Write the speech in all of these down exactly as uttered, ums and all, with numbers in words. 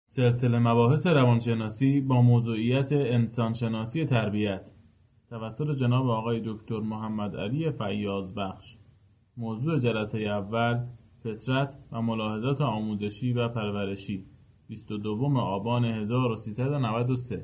سلسله مباحث روانشناسی با موضوعیت انسانشناسی تربیت توسط جناب آقای دکتر محمد علی فیاضبخش. موضوع جلسه اول فطرت و ملاحظات آموزشی و پرورشی، بیست و دوم آبان هزار و سیصد و نود و سه.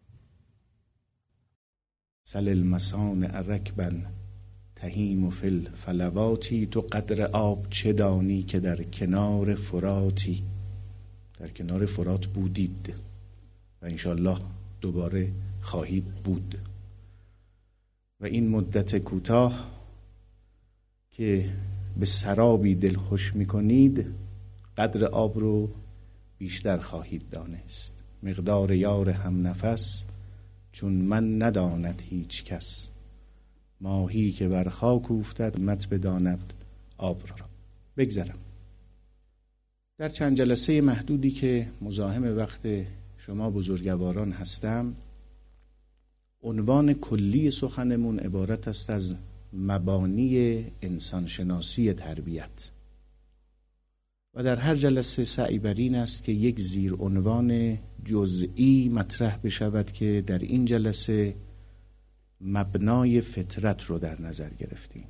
سل المصانع رکبا تهیم فی الفلواتی، تو قدر آب چه دانی که در کنار فراتی. در کنار فرات بودید و انشالله دوباره خواهید بود و این مدت کوتاه که به سرابی دل خوش میکنید قدر آب رو بیشتر خواهید دانست. مقدار یار هم نفس چون من نداند هیچ کس، ماهی که بر خاک افتد مت بداند آب را. بگذرم در چند جلسه محدودی که مزاحم وقت شما بزرگواران هستم، عنوان کلی سخنمون عبارت است از مبانی انسانشناسی تربیت و در هر جلسه سعی بر این است که یک زیر عنوان جزئی مطرح بشود که در این جلسه مبنای فطرت رو در نظر گرفتیم.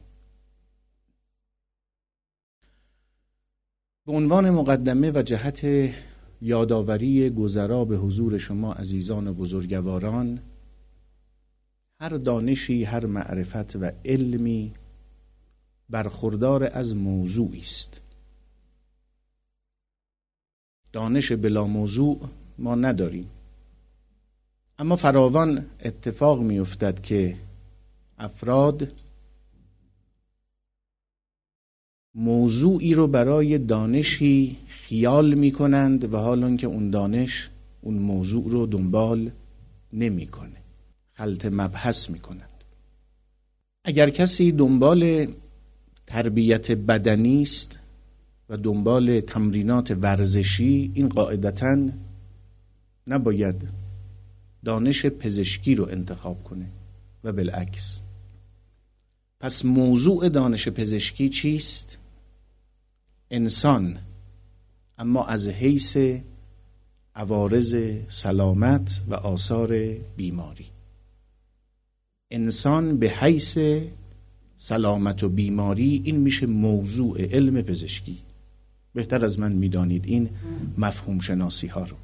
به عنوان مقدمه و جهت یادآوری گذرا به حضور شما عزیزان و بزرگواران، هر دانشی، هر معرفت و علمی برخوردار از موضوعی است. دانش بلا موضوع ما نداریم، اما فراوان اتفاق می افتد که افراد موضوعی رو برای دانشی خیال می کنند و حالان که اون دانش اون موضوع رو دنبال نمی کنه، خلط مبحث می کنند. اگر کسی دنبال تربیت بدنی است و دنبال تمرینات ورزشی، این قاعدتاً نباید دانش پزشکی رو انتخاب کنه و بالعکس. پس موضوع دانش پزشکی چیست؟ انسان، اما از حیث عوارض سلامت و آثار بیماری. انسان به حیث سلامت و بیماری، این میشه موضوع علم پزشکی. بهتر از من میدانید این مفهوم شناسی ها رو.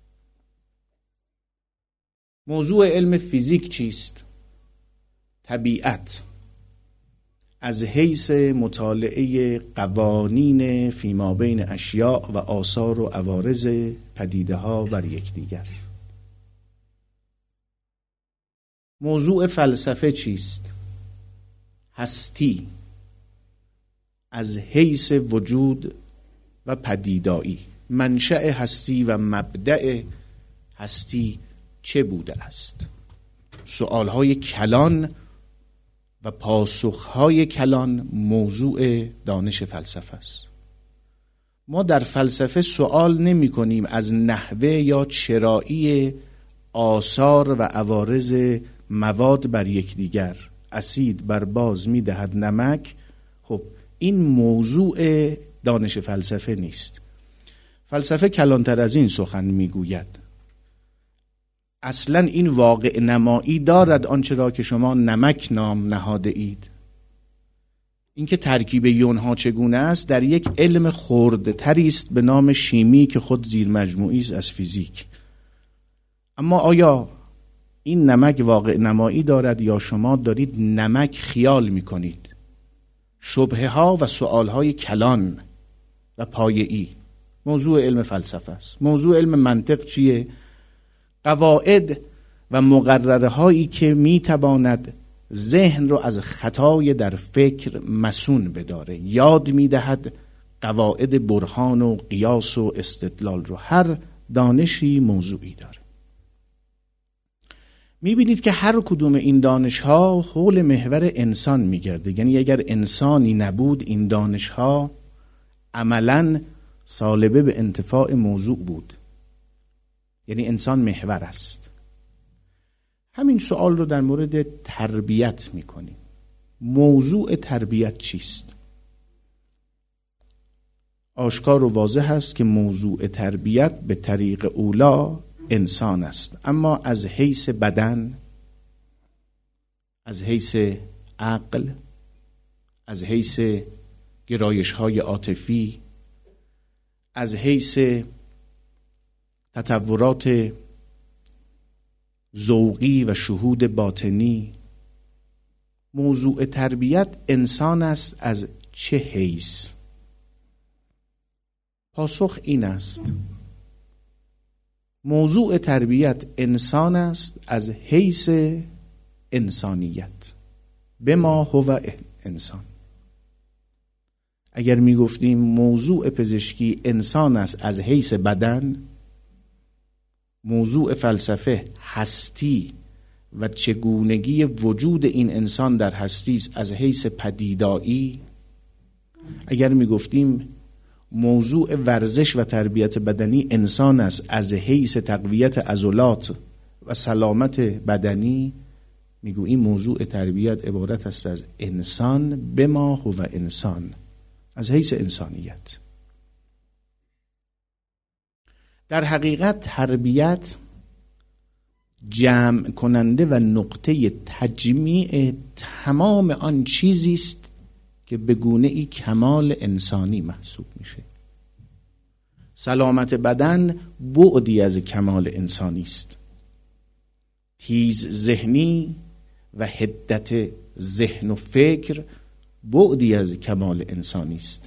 موضوع علم فیزیک چیست؟ طبیعت، از حیث مطالعه قوانین فیما بین اشیاء و آثار و عوارض پدیده ها بر یکدیگر. موضوع فلسفه چیست؟ هستی، از حیث وجود و پدیدایی. منشأ هستی و مبدأ هستی چه بوده است؟ سؤالهای کلان و پاسخهای کلان موضوع دانش فلسفه است. ما در فلسفه سوال نمی کنیم از نحوه یا چرایی آثار و عوارض مواد بر یکدیگر. اسید بر باز می دهد نمک. خب این موضوع دانش فلسفه نیست. فلسفه کلانتر از این سخن می گوید. اصلا این واقع نمایی دارد آنچه را که شما نمک نام نهاده اید. اینکه ترکیب یونها چگونه است در یک علم خردتری است به نام شیمی که خود زیر مجموعی است از فیزیک. اما آیا این نمک واقع نمایی دارد یا شما دارید نمک خیال میکنید؟ شبهه ها و سؤال های کلان و پایه‌ای موضوع علم فلسفه است. موضوع علم منطق چیه؟ قواعد و مقرره هایی که می تواند ذهن رو از خطای در فکر مسون بداره. یاد می دهد قواعد برهان و قیاس و استدلال رو. هر دانشی موضوعی داره. می بینید که هر کدوم این دانش ها حول محور انسان می گرده. یعنی اگر انسانی نبود این دانش ها عملاً سالبه به انتفاع موضوع بود. یعنی انسان محور است. همین سوال رو در مورد تربیت میکنیم. موضوع تربیت چیست؟ آشکار و واضح است که موضوع تربیت به طریق اولا انسان است، اما از حیث بدن، از حیث عقل، از حیث گرایش‌های عاطفی، از حیث تطورات ذوقی و شهود باطنی، موضوع تربیت انسان است. از چه حیث؟ پاسخ این است: موضوع تربیت انسان است از حیث انسانیت، بما هو انسان. اگر می گفتیم موضوع پزشکی انسان است از حیث بدن، موضوع فلسفه هستی و چگونگی وجود این انسان در هستی است از حیث پدیدایی، اگر می گفتیم موضوع ورزش و تربیت بدنی انسان است از حیث تقویت عضلات و سلامت بدنی، میگوییم موضوع تربیت عبارت است از انسان بما هو انسان، از حیث انسانیت. در حقیقت تربیت جمع کننده و نقطه تجمیع تمام آن چیزی است که به گونه‌ای کمال انسانی محسوب میشه. سلامت بدن بعدی از کمال انسانی است. تیز ذهنی و حدت ذهن و فکر بعدی از کمال انسانی است.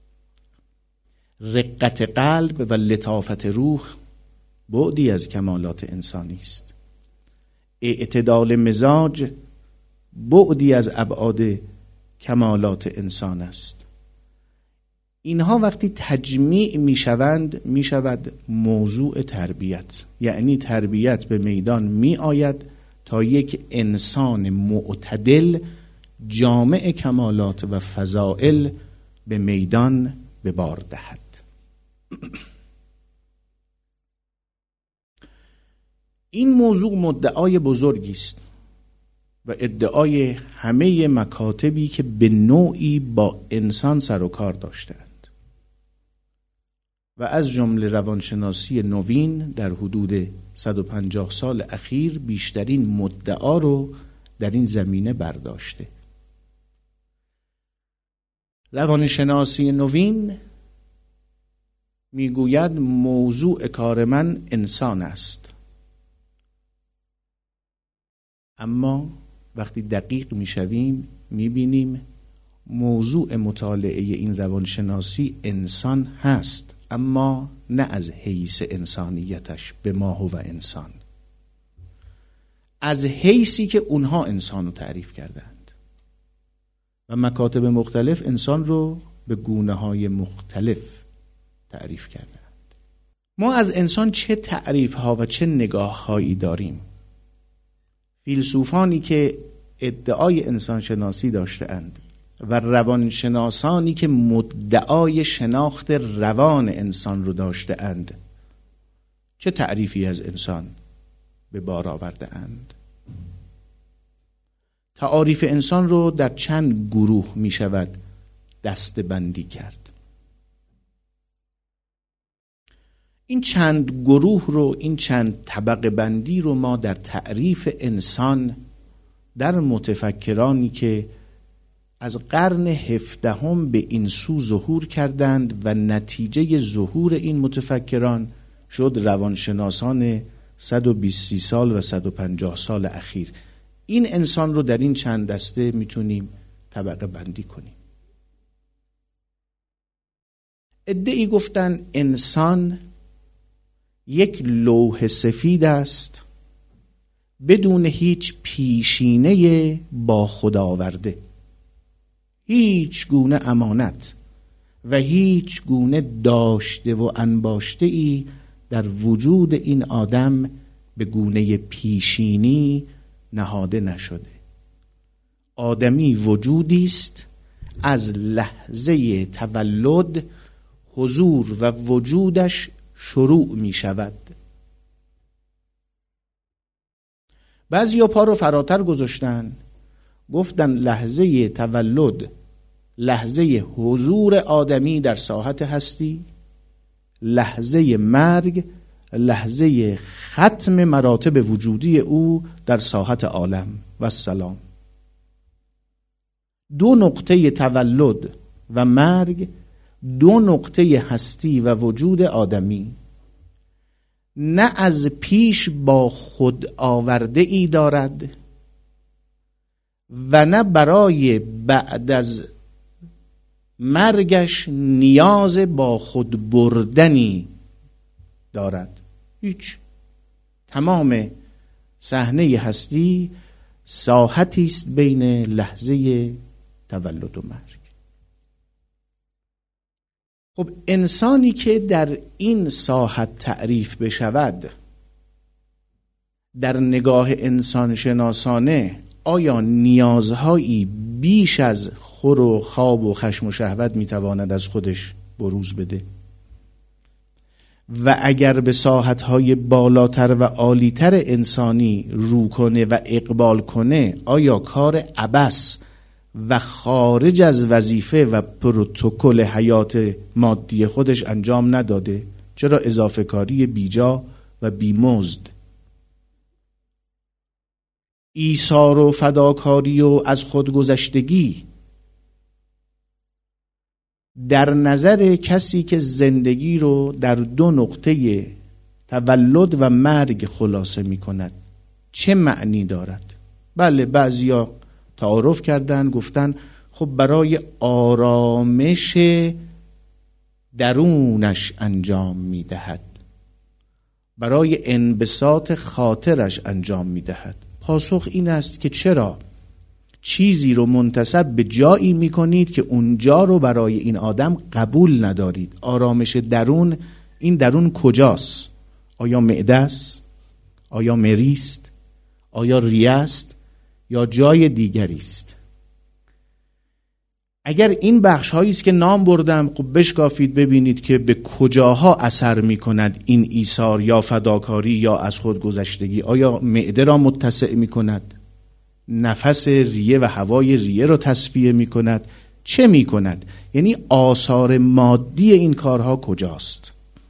رقت قلب و لطافت روح بعدی از کمالات انسانی است. اعتدال مزاج بعدی از ابعاد کمالات انسان است. اینها وقتی تجمیع می شوند می شود موضوع تربیت، یعنی تربیت به میدان می آید تا یک انسان معتدل جامع کمالات و فضائل به میدان به بار دهد. این موضوع مدعای بزرگی است و ادعای همه مکاتبی که به نوعی با انسان سر و کار داشتند و از جمله روانشناسی نوین در حدود صد و پنجاه سال اخیر بیشترین مدعا رو در این زمینه برداشته. روانشناسی نوین میگوید موضوع کار من انسان است، اما وقتی دقیق میشویم میبینیم موضوع مطالعه این روانشناسی انسان هست، اما نه از حیث انسانیتش به ما هو انسان، از حیثی که اونها انسان رو تعریف کردند و مکاتب مختلف انسان رو به گونه‌های مختلف تعریف کردند. ما از انسان چه تعریف‌ها و چه نگاه‌هایی داریم؟ فیلسوفانی که ادعای انسان شناسی داشته‌اند و روانشناسانی که مدعای شناخت روان انسان رو داشته‌اند چه تعریفی از انسان به بار آورده‌اند؟ تعاریف انسان رو در چند گروه می شود دسته‌بندی کرد. این چند گروه رو، این چند طبقه بندی رو ما در تعریف انسان در متفکرانی که از قرن هفدهم به این سو ظهور کردند و نتیجه ظهور این متفکران شد روانشناسان صد و بیست سال و صد و پنجاه سال اخیر، این انسان رو در این چند دسته میتونیم طبقه بندی کنیم. عده‌ای گفتن انسان یک لوح سفید است بدون هیچ پیشینه با خداورده، هیچ گونه امانت و هیچ گونه داشته و انباشته ای در وجود این آدم به گونه پیشینی نهاده نشده. آدمی وجودی است از لحظه تولد حضور و وجودش شروع می شود. بعضی ها پا رو فراتر گذاشتن، گفتن لحظه تولد لحظه حضور آدمی در ساحت هستی، لحظه مرگ، لحظه ختم مراتب وجودی او در ساحت عالم و السلام. دو نقطه تولد و مرگ، دو نقطه هستی و وجود آدمی، نه از پیش با خود آورده ای دارد و نه برای بعد از مرگش نیاز با خود بردنی دارد. هیچ. تمام صحنه هستی ساحتی است بین لحظه تولد و مرگ. خب انسانی که در این ساحت تعریف بشود، در نگاه انسان شناسانه آیا نیازهایی بیش از خور و خواب و خشم و شهوت میتواند از خودش بروز بده؟ و اگر به ساحتهای بالاتر و عالیتر انسانی رو کنه و اقبال کنه، آیا کار عبث و خارج از وظیفه و پروتکل حیات مادی خودش انجام نداده؟ چرا اضافه کاری بیجا و بیمزد؟ ایثار و فداکاری و از خودگذشتگی در نظر کسی که زندگی رو در دو نقطه تولد و مرگ خلاصه می کند چه معنی دارد؟ بله، بعضیا تعارف کردن، گفتن خب برای آرامش درونش انجام می دهد، برای انبساط خاطرش انجام می دهد. پاسخ این است که چرا چیزی رو منتسب به جایی می کنید که اونجا رو برای این آدم قبول ندارید؟ آرامش درون، این درون کجاست؟ آیا معده است؟ آیا مری است؟ آیا ریه است؟ یا جای دیگری است؟ اگر این بخش هایی است که نام بردم، خب بشکافید ببینید که به کجاها اثر می کند این ایثار یا فداکاری یا از خود گذشتگی. آیا معده را متسع می کند؟ نفس ریه و هوای ریه را تصفیه می کند؟ چه می کند؟ یعنی آثار مادی این کارها کجاست؟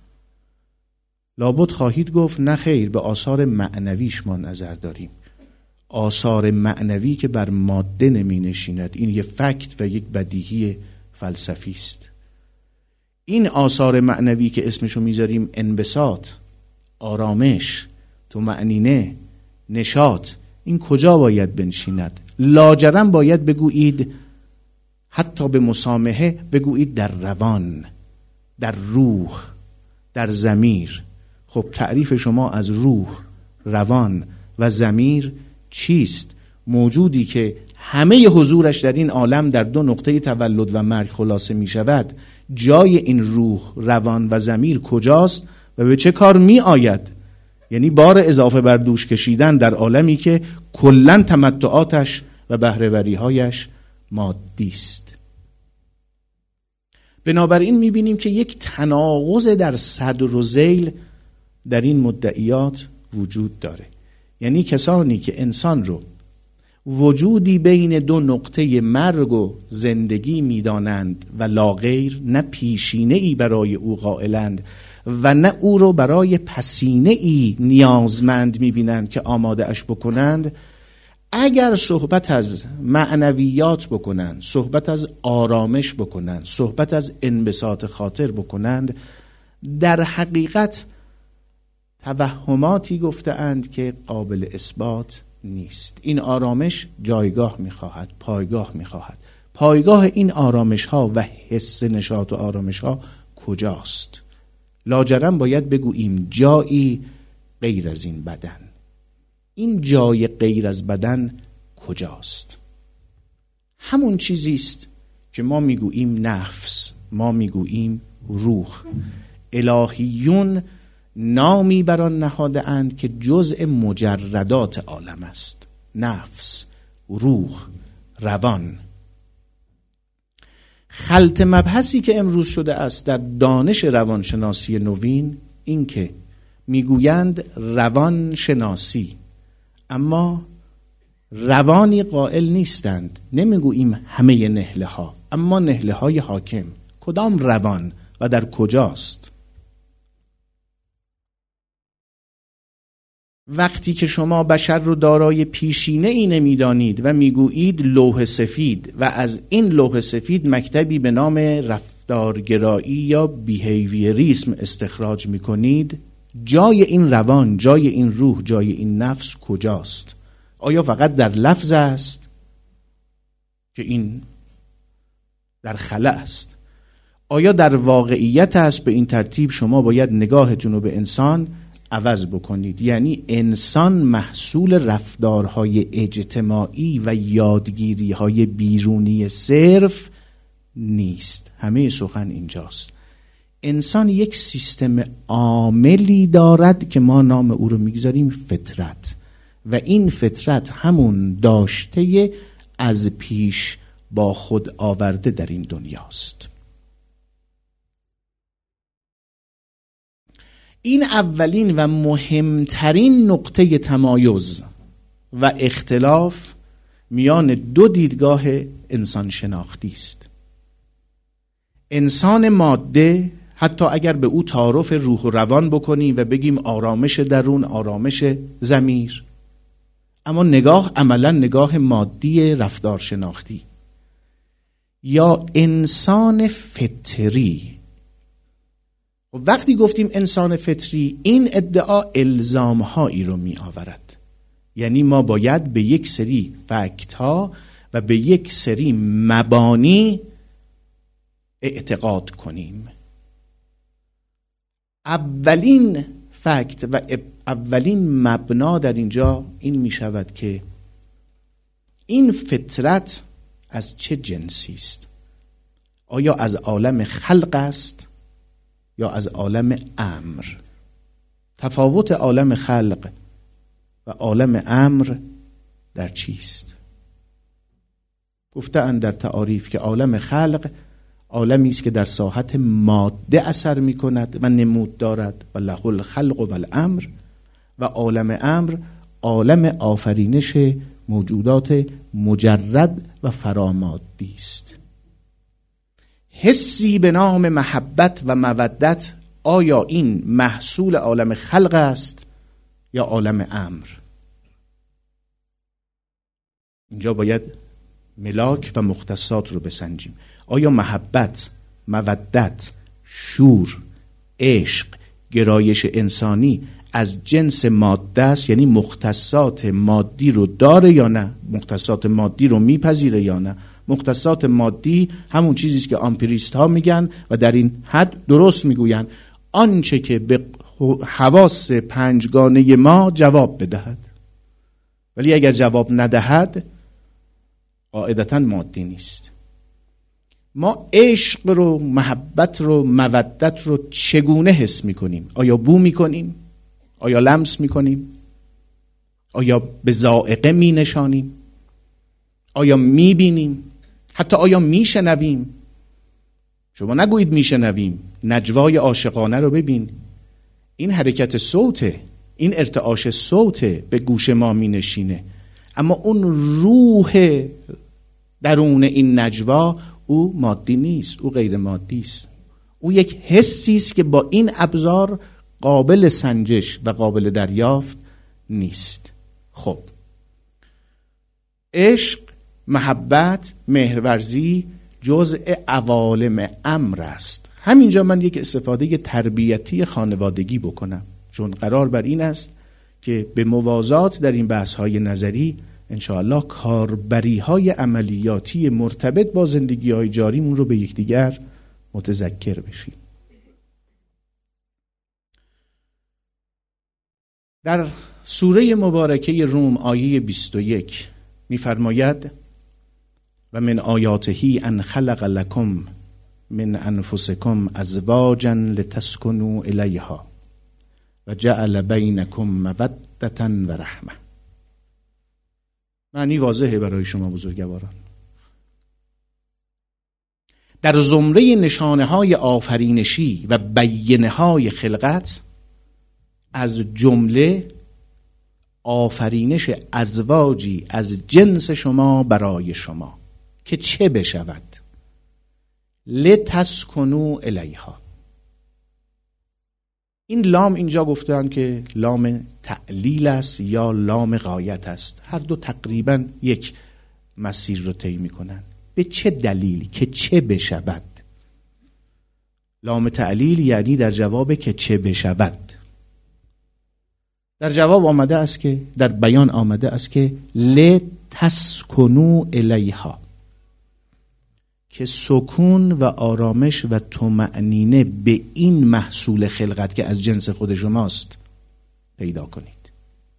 لابد خواهید گفت نه خیر، به آثار معنویش ما نظر داریم. آثار معنوی که بر ماده نمی نشیند، این یک فکت و یک بدیهی فلسفی است. این آثار معنوی که اسمشو میذاریم انبساط، آرامش، طمأنینه، نشاط، این کجا باید بنشیند؟ لاجرم باید بگویید، حتی به مسامحه بگویید در روان، در روح، در ضمیر. خب تعریف شما از روح، روان و ضمیر چیست؟ موجودی که همه حضورش در این عالم در دو نقطه تولد و مرگ خلاصه می شود، جای این روح، روان و ضمیر کجاست و به چه کار می آید؟ یعنی بار اضافه بر دوش کشیدن در عالمی که کلن تمتعاتش و بهره‌وری‌هایش مادی است. بنابراین می بینیم که یک تناقض در صدر و ذیل در این مدعیات وجود داره. یعنی کسانی که انسان رو وجودی بین دو نقطه مرگ و زندگی میدانند و لا غیر، نه پیشینه ای برای او قائلند و نه او رو برای پسینه ای نیازمند میبینند که آماده اش بکنند، اگر صحبت از معنویات بکنند، صحبت از آرامش بکنند، صحبت از انبساط خاطر بکنند، در حقیقت توهماتی گفته اند که قابل اثبات نیست. این آرامش جایگاه میخواهد، پایگاه میخواهد. پایگاه این آرامش ها و حس نشاط و آرامش ها کجاست؟ لاجرم باید بگوییم جایی غیر از این بدن. این جای غیر از بدن کجاست؟ همون چیزیست که ما میگوییم نفس، ما میگوییم روح. الهیون نامی بر آن نهاده اند که جزء مجردات عالم است. نفس، روح، روان. خلط مبحثی که امروز شده است در دانش روانشناسی نوین این که میگویند روان شناسی، اما روانی قائل نیستند. نمیگوییم همه نهله ها، اما نهله های حاکم کدام روان و در کجاست؟ وقتی که شما بشر رو دارای پیشینه ای نمیدانید و میگویید لوح سفید و از این لوح سفید مکتبی به نام رفتارگرایی یا بیهیویریسم استخراج میکنید، جای این روان، جای این روح، جای این نفس کجاست؟ آیا فقط در لفظ است که این در خلا است؟ آیا در واقعیت است؟ به این ترتیب شما باید نگاهتون رو به انسان عوض بکنید. یعنی انسان محصول رفتارهای اجتماعی و یادگیریهای بیرونی صرف نیست. همه سخن اینجاست. انسان یک سیستم عاملی دارد که ما نام او رو میگذاریم فطرت، و این فطرت همون داشته از پیش با خود آورده در این دنیاست. این اولین و مهمترین نقطه تمایز و اختلاف میان دو دیدگاه انسان شناختی است. انسان ماده، حتی اگر به او تعارف روح و روان بکنیم و بگیم آرامش درون، آرامش ضمیر، اما نگاه عملا نگاه مادی رفتار شناختی. یا انسان فطری. وقتی گفتیم انسان فطری، این ادعا الزام‌هایی رو می آورد. یعنی ما باید به یک سری فکت‌ها و به یک سری مبانی اعتقاد کنیم. اولین فکت و اولین مبنا در اینجا این می شود که این فطرت از چه جنسی است؟ آیا از عالم خلق است یا از عالم امر؟ تفاوت عالم خلق و عالم امر در چیست؟ گفته‌اند در تعاریف که عالم خلق عالمی است که در ساحت ماده اثر می کند و نمود دارد و له الخلق و الامر، و عالم امر عالم آفرینش موجودات مجرد و فرامادی است. حسی به نام محبت و مودت، آیا این محصول عالم خلق است یا عالم امر؟ اینجا باید ملاک و مختصات رو بسنجیم. آیا محبت، مودت، شور، عشق، گرایش انسانی از جنس ماده است، یعنی مختصات مادی رو داره یا نه؟ مختصات مادی رو میپذیره یا نه؟ مختصات مادی همون چیزی است که آمپریست ها میگن و در این حد درست میگوین، آنچه که به حواس پنجگانه ما جواب بدهد. ولی اگر جواب ندهد قاعدتاً مادی نیست. ما عشق رو، محبت رو، مودت رو چگونه حس میکنیم؟ آیا بو میکنیم؟ آیا لمس میکنیم؟ آیا به ذائقه مینشانیم؟ آیا میبینیم؟ حتی آیا میشنویم؟ شما نگویید میشنویم، نجوای عاشقانه رو ببین. این حرکت صوته، این ارتعاش صوته به گوش ما مینشینه، اما اون روح درون این نجوا او مادی نیست، او غیر مادی است. او یک حسی است که با این ابزار قابل سنجش و قابل دریافت نیست. خب، عشق، محبت، مهرورزی جزء عوالم امر است. همینجا من یک استفاده تربیتی خانوادگی بکنم، چون قرار بر این است که به موازات در این بحث‌های نظری انشاءالله کاربری‌های عملیاتی مرتبط با زندگی‌های جاریمون رو به یکدیگر متذکر بشیم. در سوره مبارکه روم آیه بیست و یک می‌فرماید و من آیاته ان خلق لکم من انفسکم ازواجا لتسکنوا الیها و جعل بینکم مودة و رحمه. معنی واضحه برای شما بزرگواران. در زمره نشانه های آفرینشی و بیینه های خلقت از جمله آفرینش ازواجی از جنس شما برای شما که چه بشود؟ لتسکنوا الیها. این لام اینجا گفتن که لام تعلیل است یا لام غایت است. هر دو تقریبا یک مسیر رو طی میکنن. به چه دلیل؟ که چه بشود. لام تعلیل یعنی در جواب که چه بشود. در جواب آمده است که در بیان آمده است که لتسکنوا الیها، که سکون و آرامش و طمأنینه به این محصول خلقت که از جنس خود شماست پیدا کنید.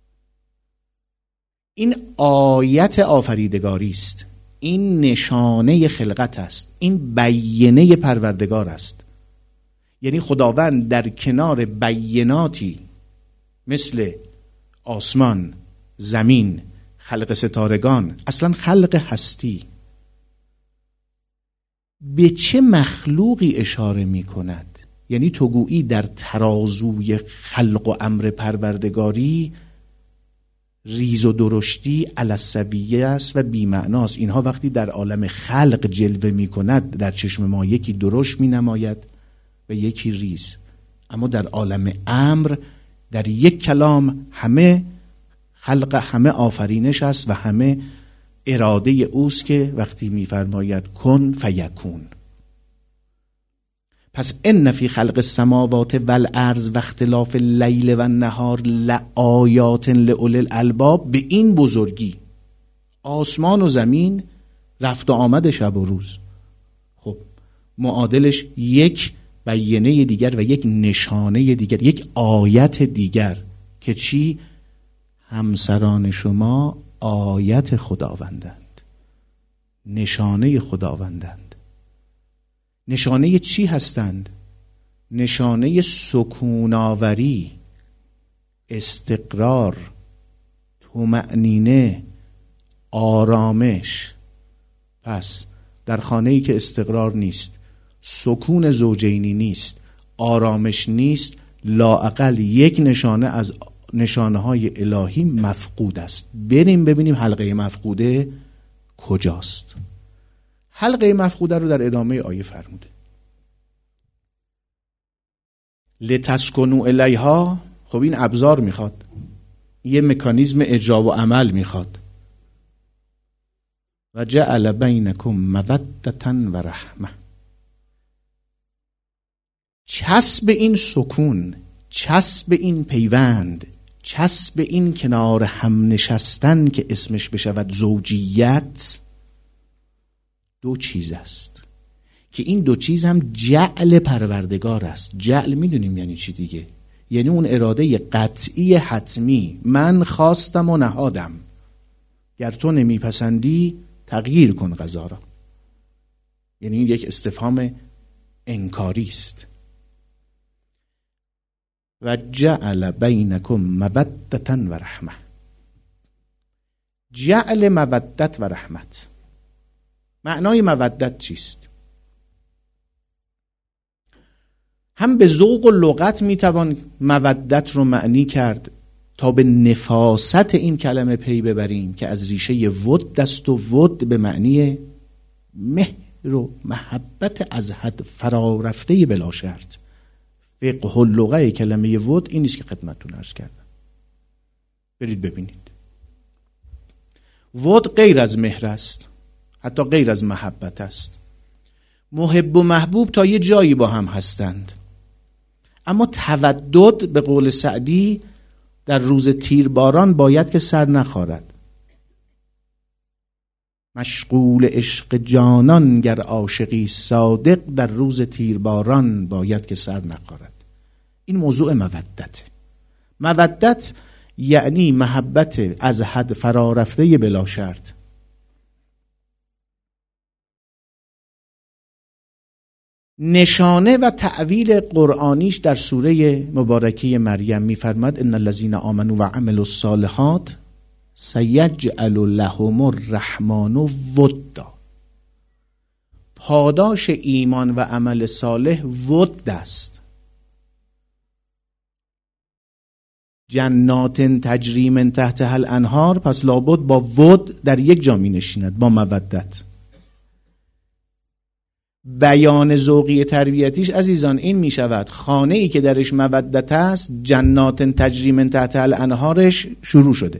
این آیت آفریدگاری است، این نشانه خلقت است، این بیینه پروردگار است. یعنی خداوند در کنار بییناتی مثل آسمان، زمین، خلق ستارگان، اصلا خلق هستی، به چه مخلوقی اشاره می کند؟ یعنی تو گویی در ترازوی خلق و امر پروردگاری ریز و درشتی علی السویه است و بی‌معناست. اینها وقتی در عالم خلق جلوه می کند در چشم ما یکی درشت می نماید و یکی ریز، اما در عالم امر در یک کلام همه خلق، همه آفرینش است و همه اراده اوست که وقتی میفرماید کن فیکون. پس ان فی خلق السماوات والارض و اختلاف اللیل و النهار لآیات لأولی الالباب، به این بزرگی آسمان و زمین، رفت و آمد شب و روز، خب معادلش یک بیینه دیگر و یک نشانه دیگر، یک آیت دیگر که چی؟ همسران شما آیت خداوندند، نشانه خداوندند. نشانه چی هستند؟ نشانه سکوناوری، استقرار، طمأنینه، آرامش. پس در خانه‌ای که استقرار نیست، سکون زوجینی نیست، آرامش نیست، لااقل یک نشانه از نشانه های الهی مفقود است. بریم ببینیم حلقه مفقوده کجاست. حلقه مفقوده رو در ادامه آیه فرموده لتسکنوا الیها. خب این ابزار میخواد، یه مکانیزم اجرا و عمل میخواد. و جعل بینکم مودة و رحمه. چسب این سکون، چسب این پیوند، چسب این کنار هم نشستن که اسمش بشود زوجیت، دو چیز است که این دو چیز هم جعل پروردگار است. جعل میدونیم یعنی چی دیگه؟ یعنی اون اراده قطعی حتمی، من خواستم و نهادم، گر تو نمیپسندی تغییر کن قضا را. یعنی این یک استفهام انکاری است. و جعل بینکم مودة و رحمه. جعل مودت و رحمت. معنای مودت چیست؟ هم به ذوق و لغت میتوان مودت رو معنی کرد تا به نفاست این کلمه پی ببریم که از ریشه ود دست، و ود به معنی مهر و محبت از حد فرا رفته بلا شرط. فقه اللغه کلمه ود این نیست که خدمتتون عرض کردم. برید ببینید. ود غیر از مهر است، حتی غیر از محبت است. محب و محبوب تا یه جایی با هم هستند، اما تودد به قول سعدی در روز تیرباران باید که سر نخارد. مشغول عشق جانان گر عاشقی صادق، در روز تیرباران باید که سر نخارد. این موضوع مودت. مودت یعنی محبت از حد فرا رفته بلا شرط. نشانه و تعویل قرآنیش در سوره مبارکه مریم می‌فرماد ان الذين آمنوا وعملوا الصالحات سیجعل لهم الرحمن ودا. پاداش ایمان و عمل صالح ود است. جنات تجری من تحتها الانهار، پس لابد با ود در یک جا می نشیند، با مودت. بیان ذوقی تربیتیش عزیزان این می شود: خانه ای که درش مودت است، جنات تجری من تحتها الانهارش شروع شده.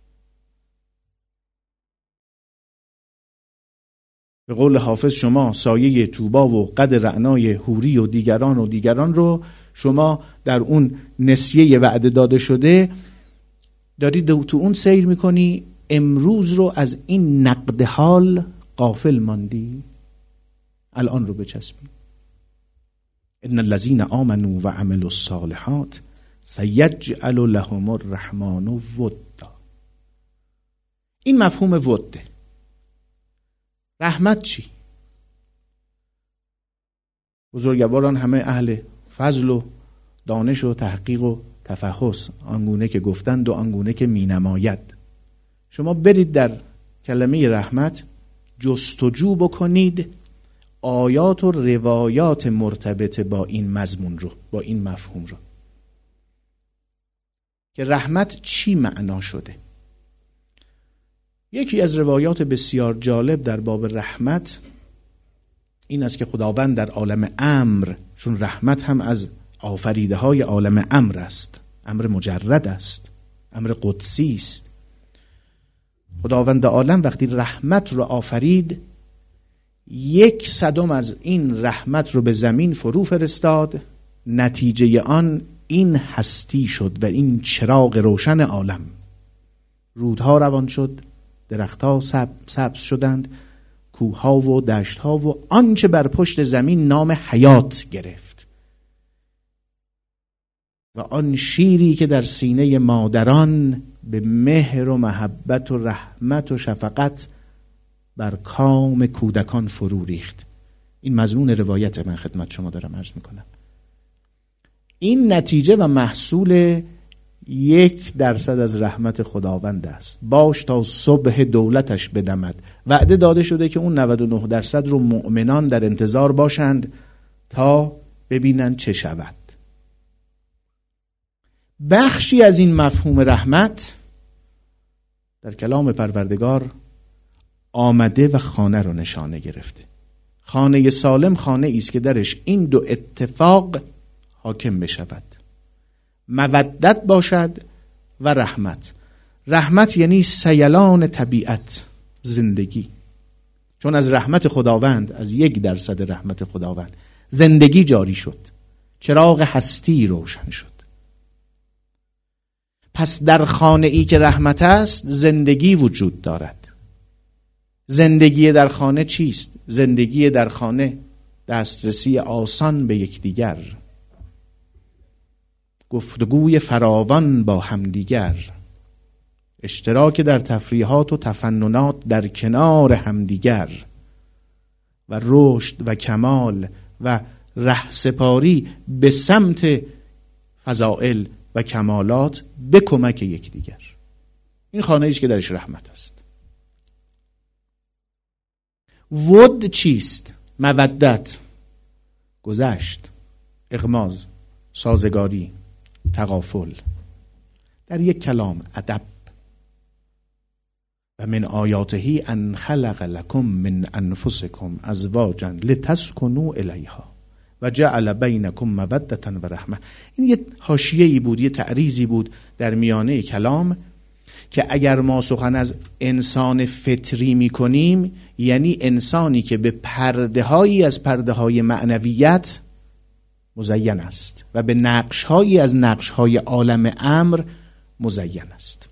به قول حافظ شما سایه طوبا و قد رعنای حوری و دیگران و دیگران رو شما در اون نسیه وعده داده شده داری تو اون سیر میکنی، امروز رو از این نقد حال غافل ماندی، الان رو بچسبی. ان الذين آمنوا و عملوا الصالحات سیجعل لهم الرحمن ودا. این مفهوم وده. رحمت چی؟ بزرگواران همه اهل فضل و دانش و تحقیق و تفحص، آنگونه که گفتند و آنگونه که می نماید. شما برید در کلمه رحمت جستجو بکنید آیات و روایات مرتبط با این مضمون رو، با این مفهوم رو، که رحمت چی معنا شده. یکی از روایات بسیار جالب در باب رحمت این است که خداوند در عالم امر، چون رحمت هم از آفریده های عالم امر است، امر مجرد است، امر قدسی است. خداوند عالم وقتی رحمت رو آفرید، یک صدم از این رحمت رو به زمین فرو فرستاد، نتیجه آن این هستی شد و این چراغ روشن عالم. رودها روان شد، درختها سب، سبز شدند، کوهها و دشتها و آنچه بر پشت زمین نام حیات گرفت. و آن شیری که در سینه مادران به مهر و محبت و رحمت و شفقت بر کام کودکان فرو ریخت. این مضمون روایت من خدمت شما دارم عرض میکنم. این نتیجه و محصول یک درصد از رحمت خداوند است. باش تا صبح دولتش بدمد. وعده داده شده که اون نود و نه درصد رو مؤمنان در انتظار باشند تا ببینند چه شود. بخشی از این مفهوم رحمت در کلام پروردگار آمده و خانه رو نشانه گرفته. خانه سالم خانه ایست که درش این دو اتفاق حاکم بشود: مودت باشد و رحمت. رحمت یعنی سیلان طبیعت، زندگی. چون از رحمت خداوند، از یک درصد رحمت خداوند زندگی جاری شد، چراغ هستی روشن شد. پس در خانه ای که رحمت است زندگی وجود دارد. زندگی در خانه چیست؟ زندگی در خانه دسترسی آسان به یکدیگر، گفتگوی فراوان با همدیگر، اشتراک در تفریحات و تفننات در کنار همدیگر و رشد و کمال و رهسپاری به سمت فضائل و کمالات به کمک یکدیگر. این خانه ایست که درش رحمت است. ود چیست؟ مودت، گذشت، اغماض، سازگاری، تغافل. در یک کلام ادب. و من آیاته ان خلق لکم من انفسکم ازواجا لتسکنوا الیها و جعل بینکم مودة و رحمه. این یه حاشیه‌ای بود، یه تعریضی بود در میانه کلام که اگر ما سخن از انسان فطری میکنیم، یعنی انسانی که به پرده‌هایی از پرده‌های معنویت مزین است و به نقش‌هایی از نقش‌های عالم امر مزین است.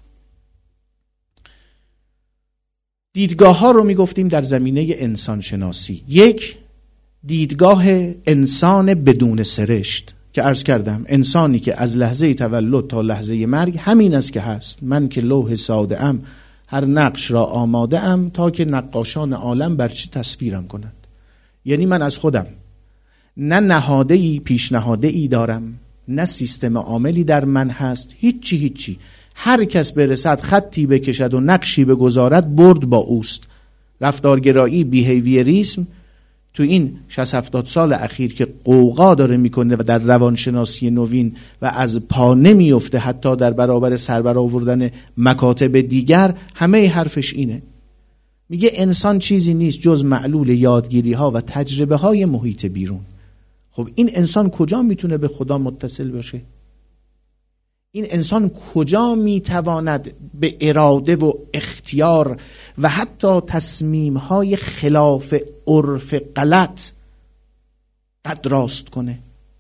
دیدگاه‌ها رو میگفتیم در زمینه انسان شناسی. یک، دیدگاه انسان بدون سرشت که عرض کردم انسانی که از لحظه تولد تا لحظه مرگ همین است که هست. من که لوح ساده ام، هر نقش را آماده ام تا که نقاشان عالم بر چه تصویرم کنند. یعنی من از خودم نه نهاده‌ای پیش نهاده‌ای دارم، نه سیستم عاملی در من هست، هیچی هیچی. هر کس برسد خطی بکشد و نقشی بگذارد برد با اوست. رفتارگرایی، بیهیویریسم تو این شصت هفتاد سال اخیر که قوقا داره میکنه و در روانشناسی نوین و از پا نمیفته حتی در برابر سربر آوردن مکاتب دیگر، همه حرفش اینه: میگه انسان چیزی نیست جز معلول یادگیری ها و تجربه های محیط بیرون. خب این انسان کجا میتونه به خدا متصل باشه؟ این انسان کجا میتواند به اراده و اختیار و حتی تصمیم های خلاف عرف غلط قد راست کنه؟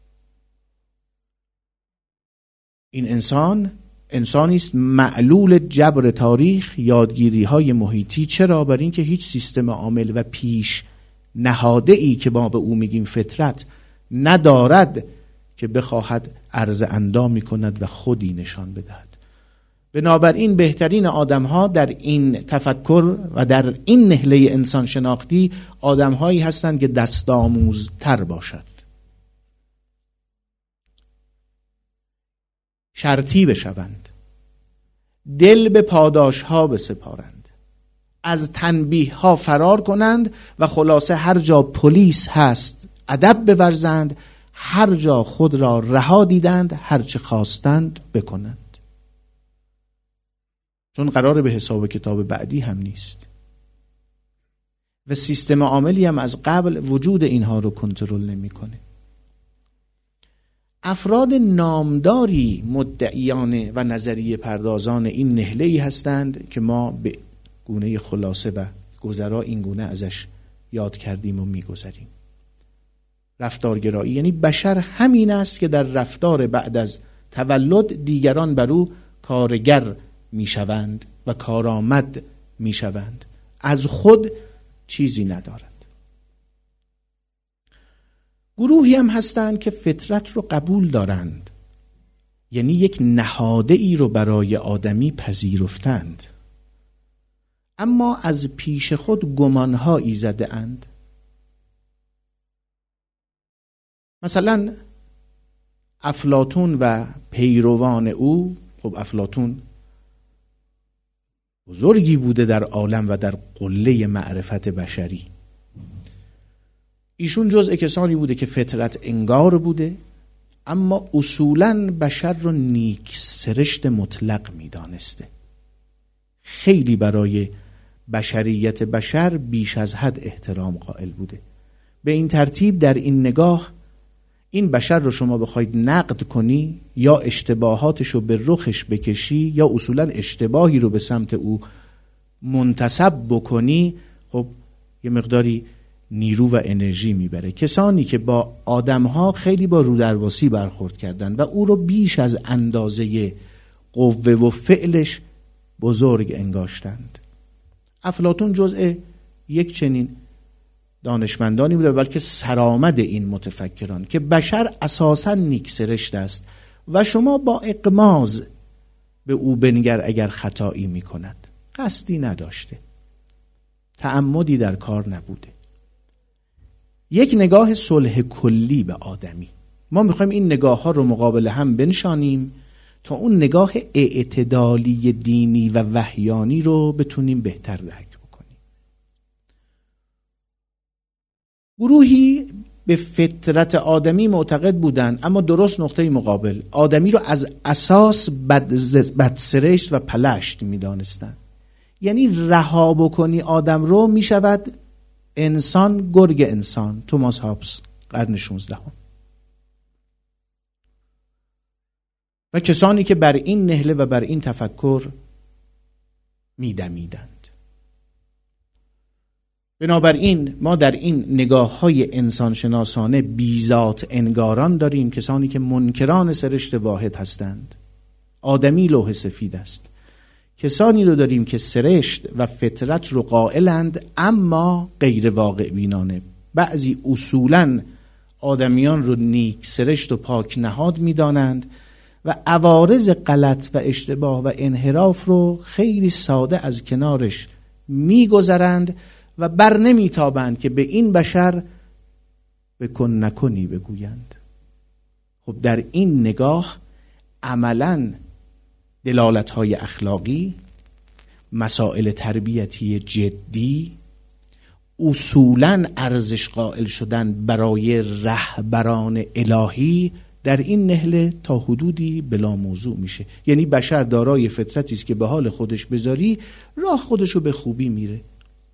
این انسان انسانی است معلول جبر تاریخ، یادگیری های محیطی. چرا؟ برای اینکه هیچ سیستم عامل و پیش نهاده ای که ما به او میگیم فطرت ندارد که بخواهد عرض اندامی کند و خودی نشان بدهد. بنابراین بهترین آدم ها در این تفکر و در این نهله انسان شناختی آدم هایی هستند که دست آموز تر باشد، شرطی بشوند، دل به پاداش ها بسپارند، از تنبیه ها فرار کنند و خلاصه هر جا پلیس هست ادب بورزند، هر جا خود را رها دیدند هر چه خواستند بکنند. چون قرار به حساب کتاب بعدی هم نیست و سیستم عاملی هم از قبل وجود اینها رو کنترل نمیکنه. افراد نامداری مدعیان و نظریه پردازان این نهله‌ای هستند که ما به گونه خلاصه و گذرا این گونه ازش یاد کردیم و میگذریم. رفتارگرایی یعنی بشر همین است که در رفتار بعد از تولد دیگران بر او کارگر میشوند و کارآمد میشوند، از خود چیزی ندارد. گروهی هم هستند که فطرت رو قبول دارند، یعنی یک نهاده ای رو برای آدمی پذیرفتند، اما از پیش خود گمانهایی زده اند. مثلا افلاطون و پیروان او، خب افلاطون بزرگی بوده در عالم و در قله معرفت بشری. ایشون جزء کسانی بوده که فطرت انگار بوده، اما اصولاً بشر رو نیک سرشت مطلق می دانسته. خیلی برای بشریت بشر بیش از حد احترام قائل بوده. به این ترتیب در این نگاه این بشر رو شما بخواید نقد کنی یا اشتباهاتش رو به رخش بکشی یا اصولاً اشتباهی رو به سمت او منتسب بکنی، خب یه مقداری نیرو و انرژی میبره. کسانی که با آدمها خیلی با رودرواسی برخورد کردن و او رو بیش از اندازه قوه و فعلش بزرگ انگاشتند. افلاطون جزء یک چنین دانشمندانی بوده، بلکه سرآمد این متفکران که بشر اساساً نیک سرشت است و شما با اغماض به او بنگر اگر خطایی میکند. قصدی نداشته، تعمدی در کار نبوده. یک نگاه صلح کلی به آدمی. ما میخوایم این نگاه ها رو مقابل هم بنشانیم تا اون نگاه اعتدالی دینی و وحیانی رو بتونیم بهتر درک بکنیم. گروهی به فطرت آدمی معتقد بودند، اما درست نقطه مقابل آدمی رو از اساس بد بدسرشت و پلشت میدانستند. یعنی رها بکنی آدم رو میشود انسان گرگ انسان. توماس هابس قرن شانزدهم. و کسانی که بر این نهله و بر این تفکر میدمیدند. بنابراین ما در این نگاه های انسان شناسانه بیزات انگاران داریم، کسانی که منکران سرشت واحد هستند. آدمی لوح سفید است. کسانی رو داریم که سرشت و فطرت رو قائلند اما غیر واقع بینانه. بعضی اصولاً آدمیان رو نیک سرشت و پاک نهاد میدانند و عوارض غلط و اشتباه و انحراف رو خیلی ساده از کنارش میگذرند و بر نمیتابند که به این بشر بکن نکنی بگویند. خب در این نگاه عملاً دلالت‌های اخلاقی، مسائل تربیتی جدی، اصولاً ارزش قائل شدن برای رهبران الهی در این نهله تا حدودی بلا موضوع میشه. یعنی بشر دارای فطرتی است که به حال خودش بذاری راه خودشو به خوبی میره.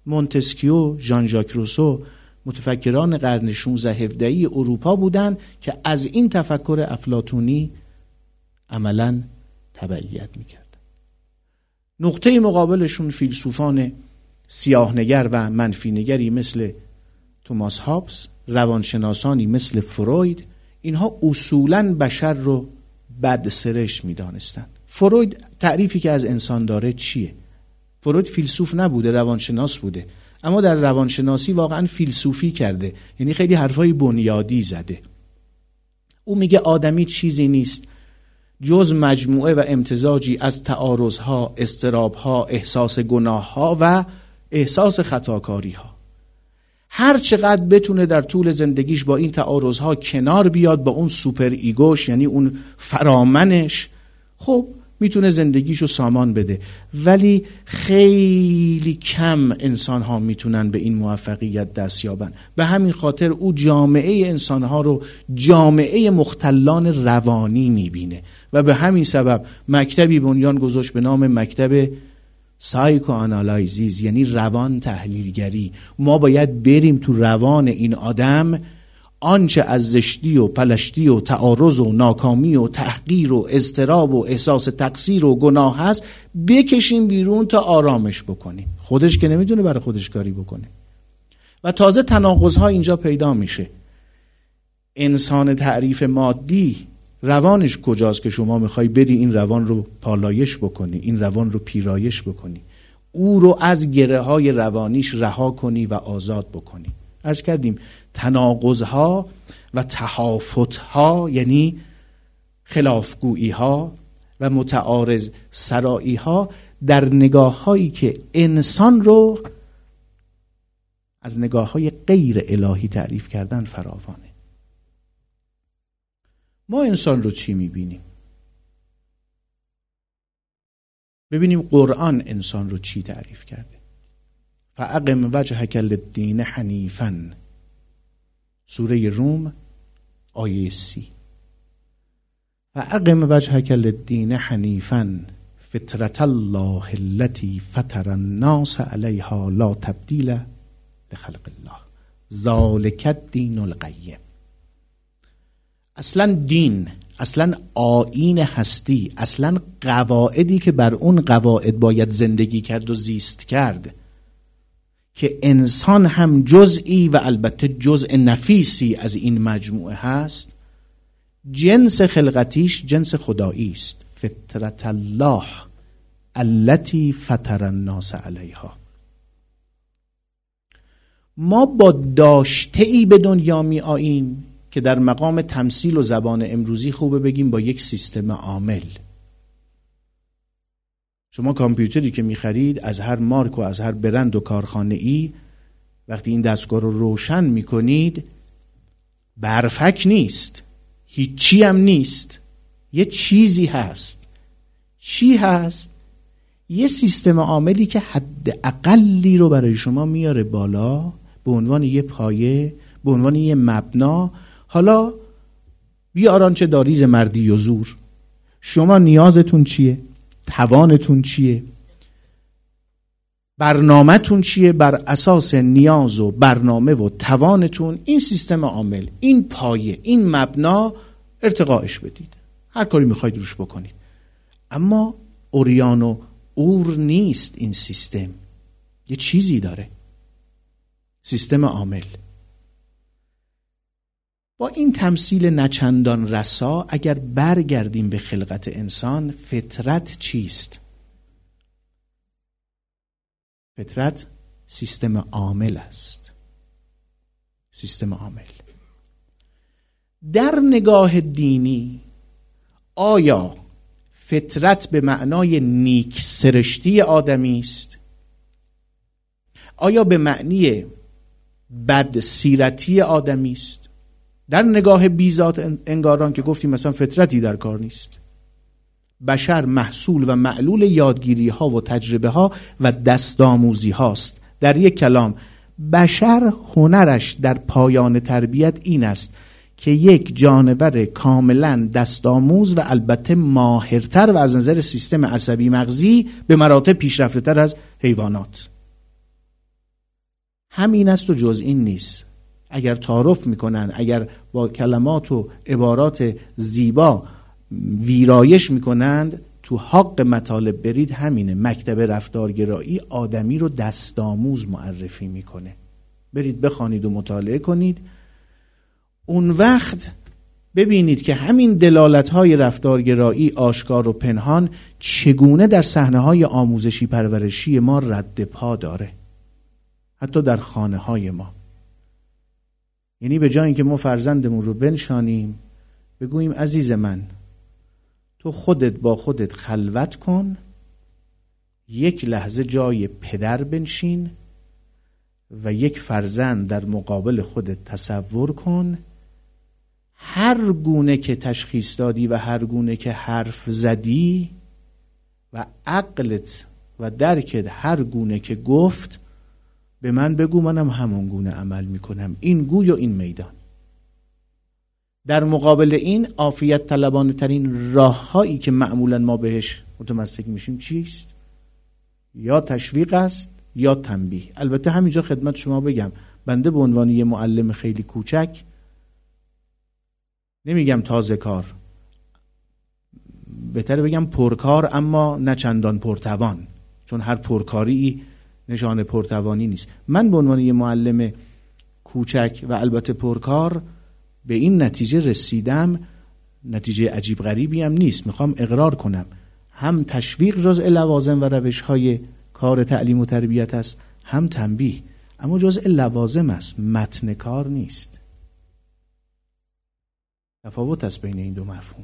مونتسکیو، ژان ژاک روسو، متفکران قرن شانزده هفدهی اروپا بودند که از این تفکر افلاطونی عملاً تبعیت میکرد. نقطه مقابلشون فیلسوفان سیاهنگر و منفینگری مثل توماس هابس، روانشناسانی مثل فروید، اینها اصولاً بشر رو بدسرشت میدانستند. فروید تعریفی که از انسان داره چیه؟ فروید فیلسوف نبوده، روانشناس بوده، اما در روانشناسی واقعاً فیلسوفی کرده، یعنی خیلی حرفای بنیادی زده. او میگه آدمی چیزی نیست جز مجموعه و امتزاجی از تعارضها، اضطرابها، احساس گناهها و احساس خطاکاریها. هر چقدر بتونه در طول زندگیش با این تعارضها کنار بیاد، با اون سوپر ایگوش یعنی اون فرامنش، خب میتونه زندگیشو سامان بده. ولی خیلی کم انسان ها میتونن به این موفقیت دست یابن. به همین خاطر او جامعه انسان ها رو جامعه مختلان روانی میبینه و به همین سبب مکتبی بنیان گذاشت به نام مکتب سایکو آنالایزیز، یعنی روان تحلیلگری. ما باید بریم تو روان این آدم، آنچه از زشتی و پلشتی و تعارض و ناکامی و تحقیر و اضطراب و احساس تقصیر و گناه هست بکشیم بیرون تا آرامش بکنیم. خودش که نمیتونه برای خودش کاری بکنه. و تازه تناقض‌ها اینجا پیدا میشه. انسان تعریف مادی روانش کجاست که شما میخوای بری این روان رو پالایش بکنی، این روان رو پیرایش بکنی، او رو از گره های روانیش رها کنی و آزاد بکنی. عرض کردیم تناقض‌ها و تهافت‌ها یعنی خلافگویی‌ها و متعارض سرایی‌ها در نگاه‌هایی که انسان رو از نگاه‌های غیر الهی تعریف کردن فراوانه. ما انسان رو چی می‌بینیم؟ ببینیم قرآن انسان رو چی تعریف کرده. فاقم وجهک للدین حنیفاً، سوره روم آیه سی. فاقم وجهک للدین حنیفاً فطرة الله التي فطر الناس علیها لا تبدیل لخلق الله ذلک الدین القیم. اصلا دین، اصلا آیین هستی، اصلا قواعدی که بر اون قواعد باید زندگی کرد و زیست کرد، که انسان هم جزئی و البته جزء نفیسی از این مجموعه هست، جنس خلقتیش جنس خدایی است. فطرت الله التي فطر الناس علیها. ما با داشته‌ای به دنیا می آییم که در مقام تمثیل و زبان امروزی خوبه بگیم با یک سیستم عامل. شما کامپیوتری که می‌خرید از هر مارک و از هر برند و کارخانه‌ای، وقتی این دستگاه رو روشن می‌کنید برفک نیست، هیچی هم نیست، یه چیزی هست. چی هست؟ یه سیستم عاملی که حد اقلی رو برای شما میاره بالا به عنوان یه پایه، به عنوان یه مبنا. حالا بیاران چه داریز مردی و زور، شما نیازتون چیه؟ توانتون چیه؟ برنامه‌تون چیه؟ بر اساس نیاز و برنامه و توانتون این سیستم عامل، این پایه، این مبنا ارتقاش بدید، هر کاری میخواید روش بکنید. اما اوریان و اور نیست این سیستم، یه چیزی داره، سیستم عامل. با این تمثیل نچندان رسا اگر برگردیم به خلقت انسان، فطرت چیست؟ فطرت سیستم عامل است. سیستم عامل. در نگاه دینی آیا فطرت به معنای نیک سرشتی آدمی است؟ آیا به معنی بد سیرتی آدمی است؟ در نگاه بیزات انگاران که گفتیم مثلا فطرتی در کار نیست. بشر محصول و معلول یادگیری ها و تجربه ها و دستاموزی هاست. در یک کلام بشر هنرش در پایان تربیت این است که یک جانور کاملا دستاموز و البته ماهرتر و از نظر سیستم عصبی مغزی به مراتب پیشرفته تر از حیوانات. همین است و جز این نیست. اگر تعارف میکنن، اگر با کلمات و عبارات زیبا ویرایش میکنند، تو حق مطالب برید همینه. مکتب رفتارگرایی آدمی رو دستآموز معرفی میکنه. برید بخوانید و مطالعه کنید، اون وقت ببینید که همین دلالت‌های رفتارگرایی آشکار و پنهان چگونه در صحنه‌های آموزشی پرورشی ما رد پا داره، حتی در خانه‌های ما. یعنی به جای اینکه ما فرزندمون رو بنشانیم بگوییم عزیز من تو خودت با خودت خلوت کن، یک لحظه جای پدر بنشین و یک فرزند در مقابل خودت تصور کن، هر گونه که تشخیص دادی و هر گونه که حرف زدی و عقلت و درکت هر گونه که گفت به من بگو، منم همون گونه عمل میکنم. این گوی و این میدان. در مقابل این عافیت طلبانه ترین راه هایی که معمولا ما بهش متمسک میشیم چیست؟ یا تشویق است یا تنبیه. البته همینجا خدمت شما بگم بنده به عنوان یه معلم خیلی کوچک، نمیگم تازه کار، بهتره بگم پرکار اما نه چندان پرتوان، چون هر پرکاری نشانه پرتوانی نیست. من به عنوان یه معلم کوچک و البته پرکار به این نتیجه رسیدم، نتیجه عجیب غریبی هم نیست، میخوام اقرار کنم، هم تشویق جزء لوازم و روش‌های کار تعلیم و تربیت است، هم تنبیه، اما جزء لوازم است، متن کار نیست. تفاوت است بین این دو مفهوم.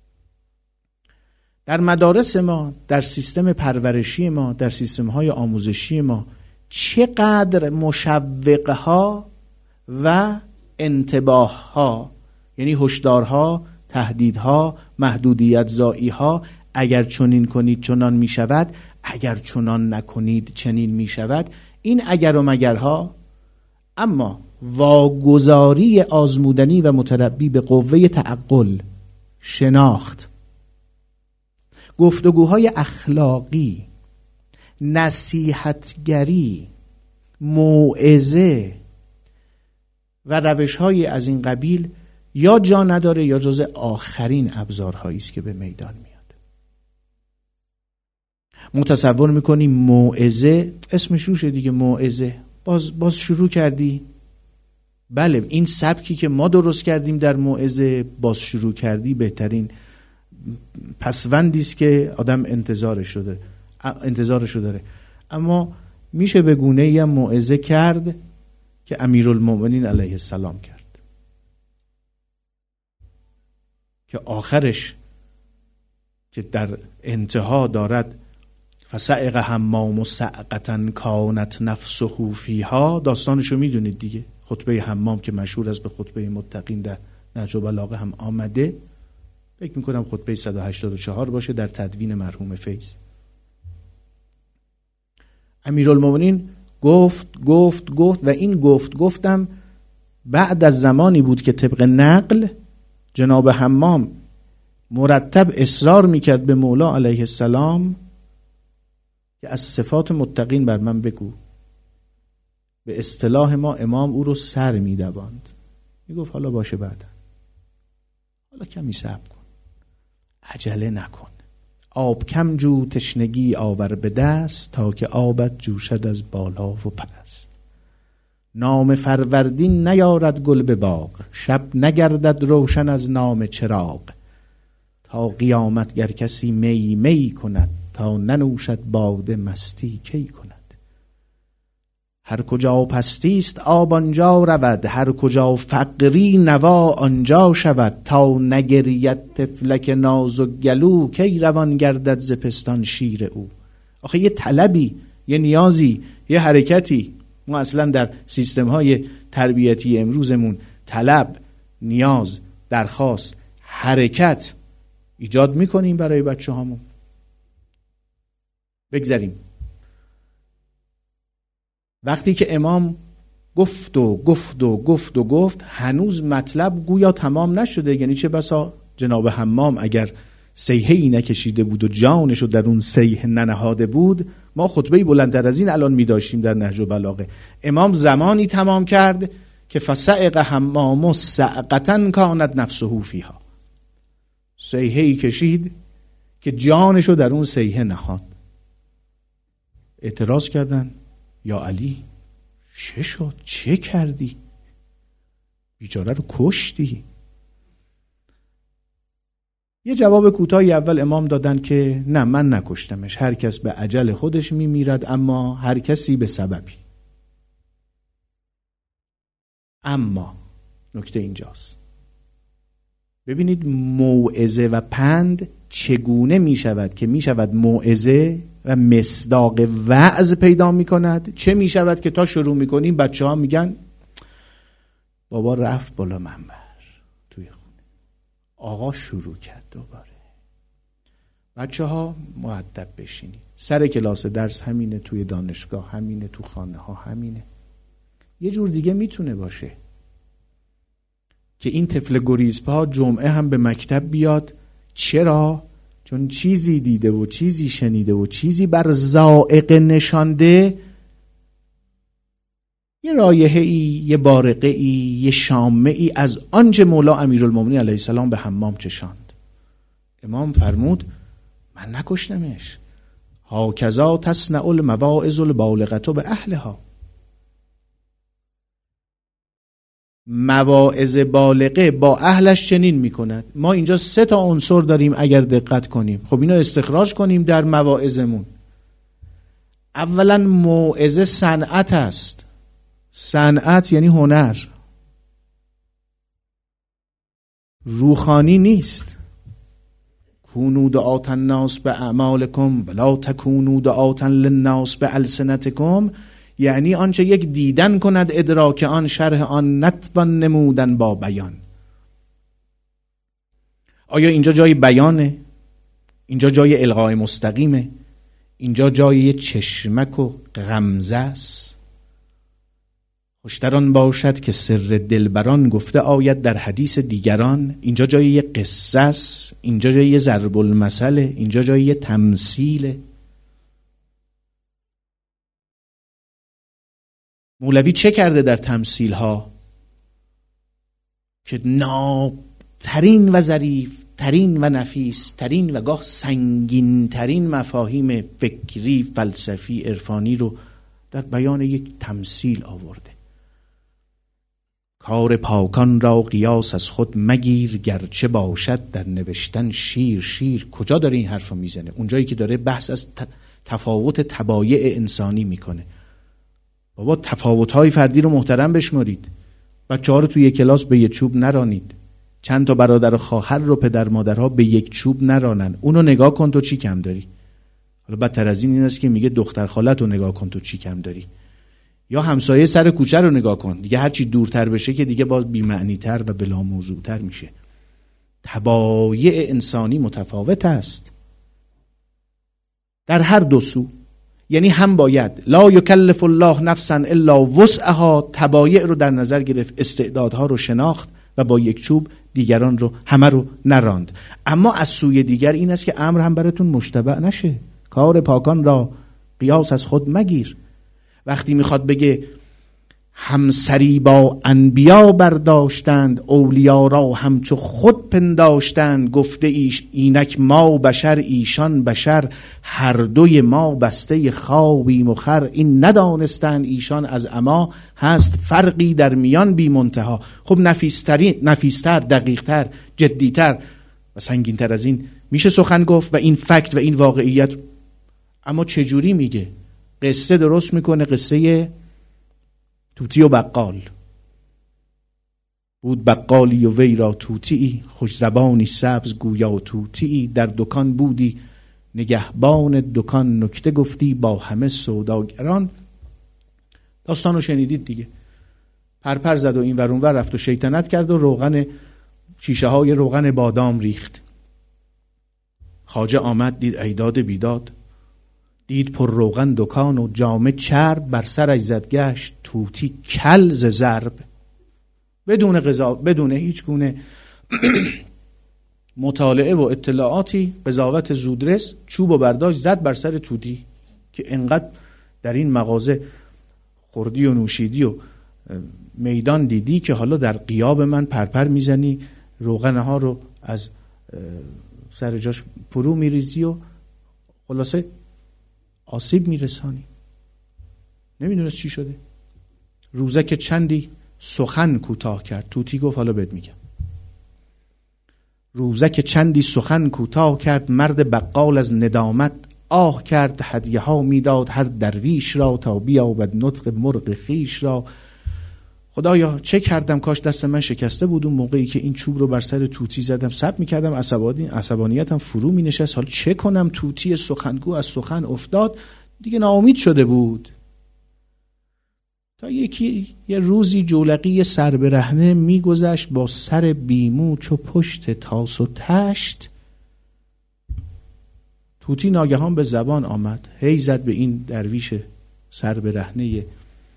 در مدارس ما، در سیستم پرورشی ما، در سیستم‌های آموزشی ما چقدر مشوق‌ها و انتباه‌ها، یعنی هشدارها، تهدیدها، محدودیت زایی‌ها، اگر چنین کنید چنان می‌شود، اگر چنان نکنید چنین می‌شود، این اگر و مگرها، اما واگذاری آزمودنی و متربی به قوه تعقل، شناخت، گفتگوهای اخلاقی، نصیحتگری، موعظه و روش‌های از این قبیل یا جا نداره یا جز آخرین ابزارهایی است که به میدان میاد. متصور میکنیم موعظه، اسمش روشه دیگه، موعظه، باز باز شروع کردی. بله، این سبکی که ما درست کردیم در موعظه، باز شروع کردی، بهترین پسوندی است که آدم انتظارش داره انتظارش داره اما میشه به گونه‌ای هم موعظه کرد که امیرالمومنین علیه السلام کرد، که آخرش که در انتها دارد فسعق حمام سعقة کانت نفسه فیها، داستانشو میدونید دیگه، خطبه حمام که مشهور است به خطبه متقین در نهج البلاغه هم آمده، فکر میکنم خطبه صد و هشتاد و چهار باشه در تدوین مرحوم فیض. امیرالمومنین گفت گفت گفت و این گفت گفتم بعد از زمانی بود که طبق نقل جناب حمام مرتب اصرار میکرد به مولا علیه السلام که از صفات متقین بر من بگو. به اصطلاح ما امام او رو سر میدواند، میگفت حالا باشه بعدا، حالا کمی صبر کن، عجله نکن، آب کم جو تشنگی آور به دست، تا که آبت جوشد از بالا و پست. نام فروردین نیارد گل به باغ، شب نگردد روشن از نام چراغ. تا قیامت گر کسی می می کند، تا ننوشد باده مستی کی کند. هر کجا پستی است آب آنجا رود، هر کجا فقری نوا آنجا شود. تا نگرید طفلک نازک گلو، کی روان گردد ز پستان شیر او. آخه یه طلبی، یه نیازی، یه حرکتی، ما اصلا در سیستم های تربیتی امروزمون طلب، نیاز، درخواست، حرکت ایجاد میکنیم برای بچه هامون. بگذاریم وقتی که امام گفت و گفت و گفت و گفت، هنوز مطلب گویا تمام نشده. یعنی چه بسا جناب حمام اگر سیحه‌ای نکشیده بود و جانشو در اون سیح ننهاده بود، ما خطبه‌ای بلندتر از این الان می داشتیم در نهج البلاغه. امام زمانی تمام کرد که فسعق حمام سعقة کانت نفسه فیها، سیحه‌ای کشید که جانشو در اون سیحه نهاد. اعتراض کردن یا علی چه شد؟ چه کردی؟ بیچاره رو کشتی. یه جواب کوتاهی اول امام دادن که نه، من نکشتمش، هر کس به اجل خودش میمیرد، اما هر کسی به سببی. اما نکته اینجاست، ببینید موعظه و پند چگونه می شود که می شود موعظه و مصداق وعظ پیدا می کند، چه می شود که تا شروع می کنیم بچه ها میگن بابا رفت بالا منبر توی خونه، آقا شروع کرد دوباره. بچه ها مؤدب بشینید، سر کلاس درس همینه، توی دانشگاه همینه، تو خانه ها همینه. یه جور دیگه میتونه باشه که این طفل گریزپا جمعه هم به مکتب بیاد. چرا؟ چون چیزی دیده و چیزی شنیده و چیزی بر ذائقه نشانده، یه رایحه‌ای، یه بارقه‌ای، یه شامه‌ای از آنچه مولا امیرالمومنین علیه السلام به حمام چشاند. امام فرمود من نکشتمش، هاکذا تصنع المواعظ البالغة به اهلها. مواعظ بالغه با اهلش چنین میکند. ما اینجا سه تا عنصر داریم اگر دقت کنیم، خب اینو استخراج کنیم در مواعظمون. اولا موعظه صنعت است. صنعت یعنی هنر، روحانی نیست. کونوا دعاة الناس باعمالکم ولا تکونوا دعاة للناس بالسنتکم، یعنی آنچه یک دیدن کند ادراک آن، شرح آن نتوان نمودن با بیان. آیا اینجا جای بیانه؟ اینجا جای القای مستقیمه؟ اینجا جای چشمک و غمزه است؟ خوشتران باشد که سر دلبران گفته آید در حدیث دیگران. اینجا جای یه قصه است، اینجا جای یه ضرب المثله، اینجا جای یه تمثیله. مولوی چه کرده در تمثیل ها که نابترین و ظریف ترین و نفیس ترین و گاه سنگین ترین مفاهیم فکری، فلسفی، عرفانی رو در بیان یک تمثیل آورده. کار پاکان را قیاس از خود مگیر، گرچه باشد در نوشتن شیر. شیر کجا داره این حرف رو میزنه؟ اونجایی که داره بحث از تفاوت طبایع انسانی میکنه. بابا تفاوت‌های فردی رو محترم بشمارید. بچه‌ها رو توی یک کلاس به یک چوب نرانید. چند تا برادر و خواهر رو پدر مادرها به یک چوب نرانن. اونو نگاه کن تو چی کم داری. حالا بدتر از این این است که میگه دختر خالت رو نگاه کن تو چی کم داری. یا همسایه سر کوچه رو نگاه کن. دیگه هرچی دورتر بشه که دیگه باز بی‌معنی‌تر و بلا موضوع‌تر میشه. طبایع انسانی متفاوت است در هر دو سو. یعنی هم باید لا یکلف الله نفسا الا وسعها، طبایع رو در نظر گرفت، استعدادها رو شناخت و با یک چوب دیگران رو همه رو نراند. اما از سوی دیگر این است که امر هم براتون مشتبه نشه. کار پاکان را قیاس از خود مگیر. وقتی میخواد بگه همسری با انبیا برداشتند، اولیا را همچو خود پنداشتند، گفته ایش اینک ما بشر ایشان بشر، هر دوی ما بسته خوابیم و خر. این ندانستند ایشان از اما، هست فرقی در میان بی منتها. خب نفیستر نفیستر دقیقتر جدیتر و سنگینتر از این میشه سخن گفت و این فکت و این واقعیت. اما چجوری میگه؟ قصه درست میکنه، قصه توتی و بقال. بود بقالی و وی را توتی، خوش زبانی سبز گویا توتی. در دکان بودی نگهبان دکان، نکته گفتی با همه سوداگران. داستانو شنیدید دیگه. پرپر زد و این ور اون ور رفت و شیطنت کرد و روغن، شیشه های روغن بادام ریخت. خواجه آمد دید ایداد بیداد، دید پر روغن دکان و جامه چرب، بر سرش زد گشت توتی کل ز ضرب. بدون قضا، بدون هیچ گونه مطالعه و اطلاعاتی، قضاوت زودرس، چوب و برداشت زد بر سر توتی که انقدر در این مغازه خوردی و نوشیدی و میدان دیدی که حالا در غیاب من پرپر میزنی، روغنه ها رو از سر جاش فرو میریزی و خلاصه آسیب میرسانی. نمیدونست چی شده. روزک چندی سخن کوتاه کرد. توتی گفت حالا بهت میگم. روزک چندی سخن کوتاه کرد، مرد بقال از ندامت آه کرد. هدیه ها میداد هر درویش را، تا بیابد نطق مرغ خیش را. خدایا چه کردم، کاش دست من شکسته بود اون موقعی که این چوب رو بر سر توتی زدم. صبر میکردم، عصبانی عصبانیتم فرو مینشست. حالا چه کنم؟ توتی سخنگو از سخن افتاد، دیگه ناامید شده بود. تا یکی یه روزی جولقی سر برهنه میگذشت با سر بیمو چو پشت تاس و تشت. توتی ناگهان به زبان آمد، هی زد به این درویش سر برهنه،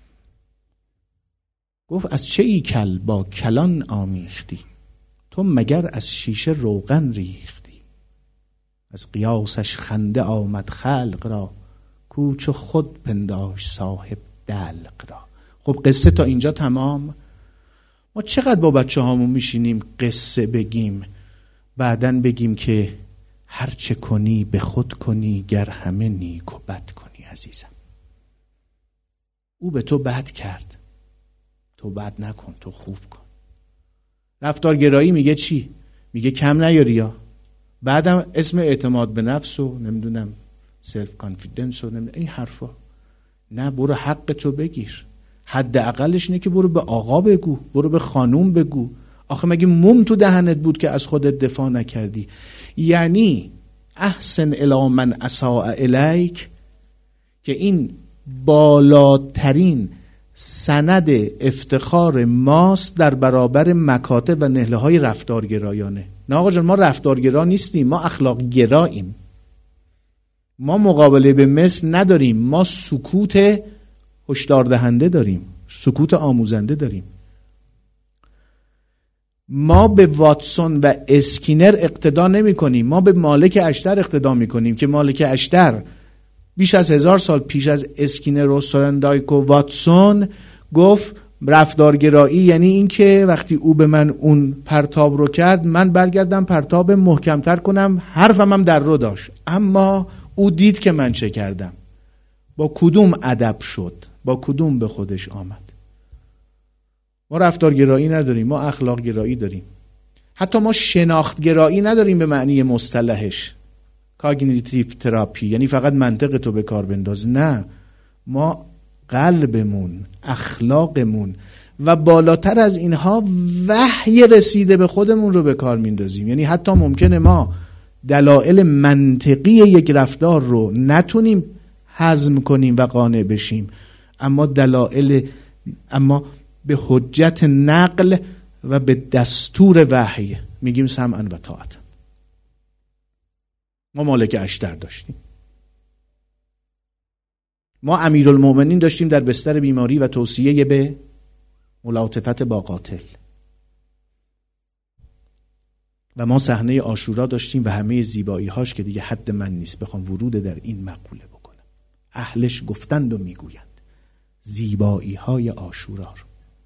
گفت از چه ای کل با کلان آمیختی، تو مگر از شیشه روغن ریختی. از قیاسش خنده آمد خلق را، کوچ خود پنداش صاحب دلق را. خب قصه تا اینجا تمام. ما چقدر با بچه هامون میشینیم قصه بگیم، بعدن بگیم که هر چه کنی به خود کنی، گر همه نیک و بد کنی. عزیزم او به تو بد کرد، تو بد نکن، تو خوب کن. رفتارگرایی میگه چی؟ میگه کم نیاری یا بعدم اسم اعتماد به نفس و نمیدونم سلف کانفیدنس و نمیدونم این حرفا. نه، برو حق تو بگیر. حداقلش اینه که برو به آقا بگو، برو به خانوم بگو. آخه مگه موم تو دهنت بود که از خودت دفاع نکردی؟ یعنی احسن الی من اساء الیک، که این بالاترین سند افتخار ماست در برابر مکاتب و نهله های رفتارگرایانه. نه آقا جان، ما رفتارگرا نیستیم، ما اخلاق گراییم. ما مقابله به مثل نداریم، ما سکوت هشدار دهنده داریم، سکوت آموزنده داریم. ما به واتسون و اسکینر اقتدا نمی کنیم، ما به مالک اشتر اقتدا می کنیم که مالک اشتر بیش از هزار سال پیش از اسکینر و سورندایک و واتسون گفت رفتارگرایی یعنی این که وقتی او به من اون پرتاب رو کرد، من برگردم پرتاب محکمتر کنم. حرفم هم در رو داشت، اما او دید که من چه کردم. با کدوم ادب شد، با کدوم به خودش آمد. ما رفتارگرایی نداریم، ما اخلاق گرایی داریم. حتی ما شناخت گرایی نداریم به معنی مصطلحش، کاگنیتیو تراپی، یعنی فقط منطق تو به کار بنداز. نه، ما قلبمون، اخلاقمون و بالاتر از اینها وحی رسیده به خودمون رو به کار میندازیم. یعنی حتی ممکنه ما دلایل منطقی یک رفتار رو نتونیم هضم کنیم و قانع بشیم، اما دلایل اما به حجت نقل و به دستور وحی میگیم سمعا و طاعت. ما مالک اشتر داشتیم، ما امیرالمومنین داشتیم در بستر بیماری و توصیه به ملاطفت با قاتل، و ما صحنه عاشورا داشتیم و همه زیبایی هاش که دیگه حد من نیست بخوام ورود در این مقوله بکنم. اهلش گفتند و میگویند زیبایی های عاشورا رو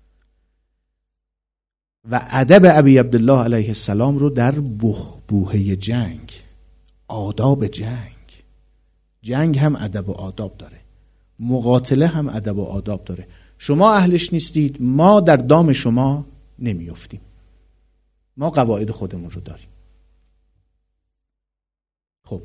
و ادب ابی عبدالله علیه السلام رو در بحبوحه جنگ، آداب جنگ. جنگ هم ادب و آداب داره، مقاتله هم ادب و آداب داره. شما اهلش نیستید، ما در دام شما نمیافتیم، ما قواعد خودمون رو داریم. خب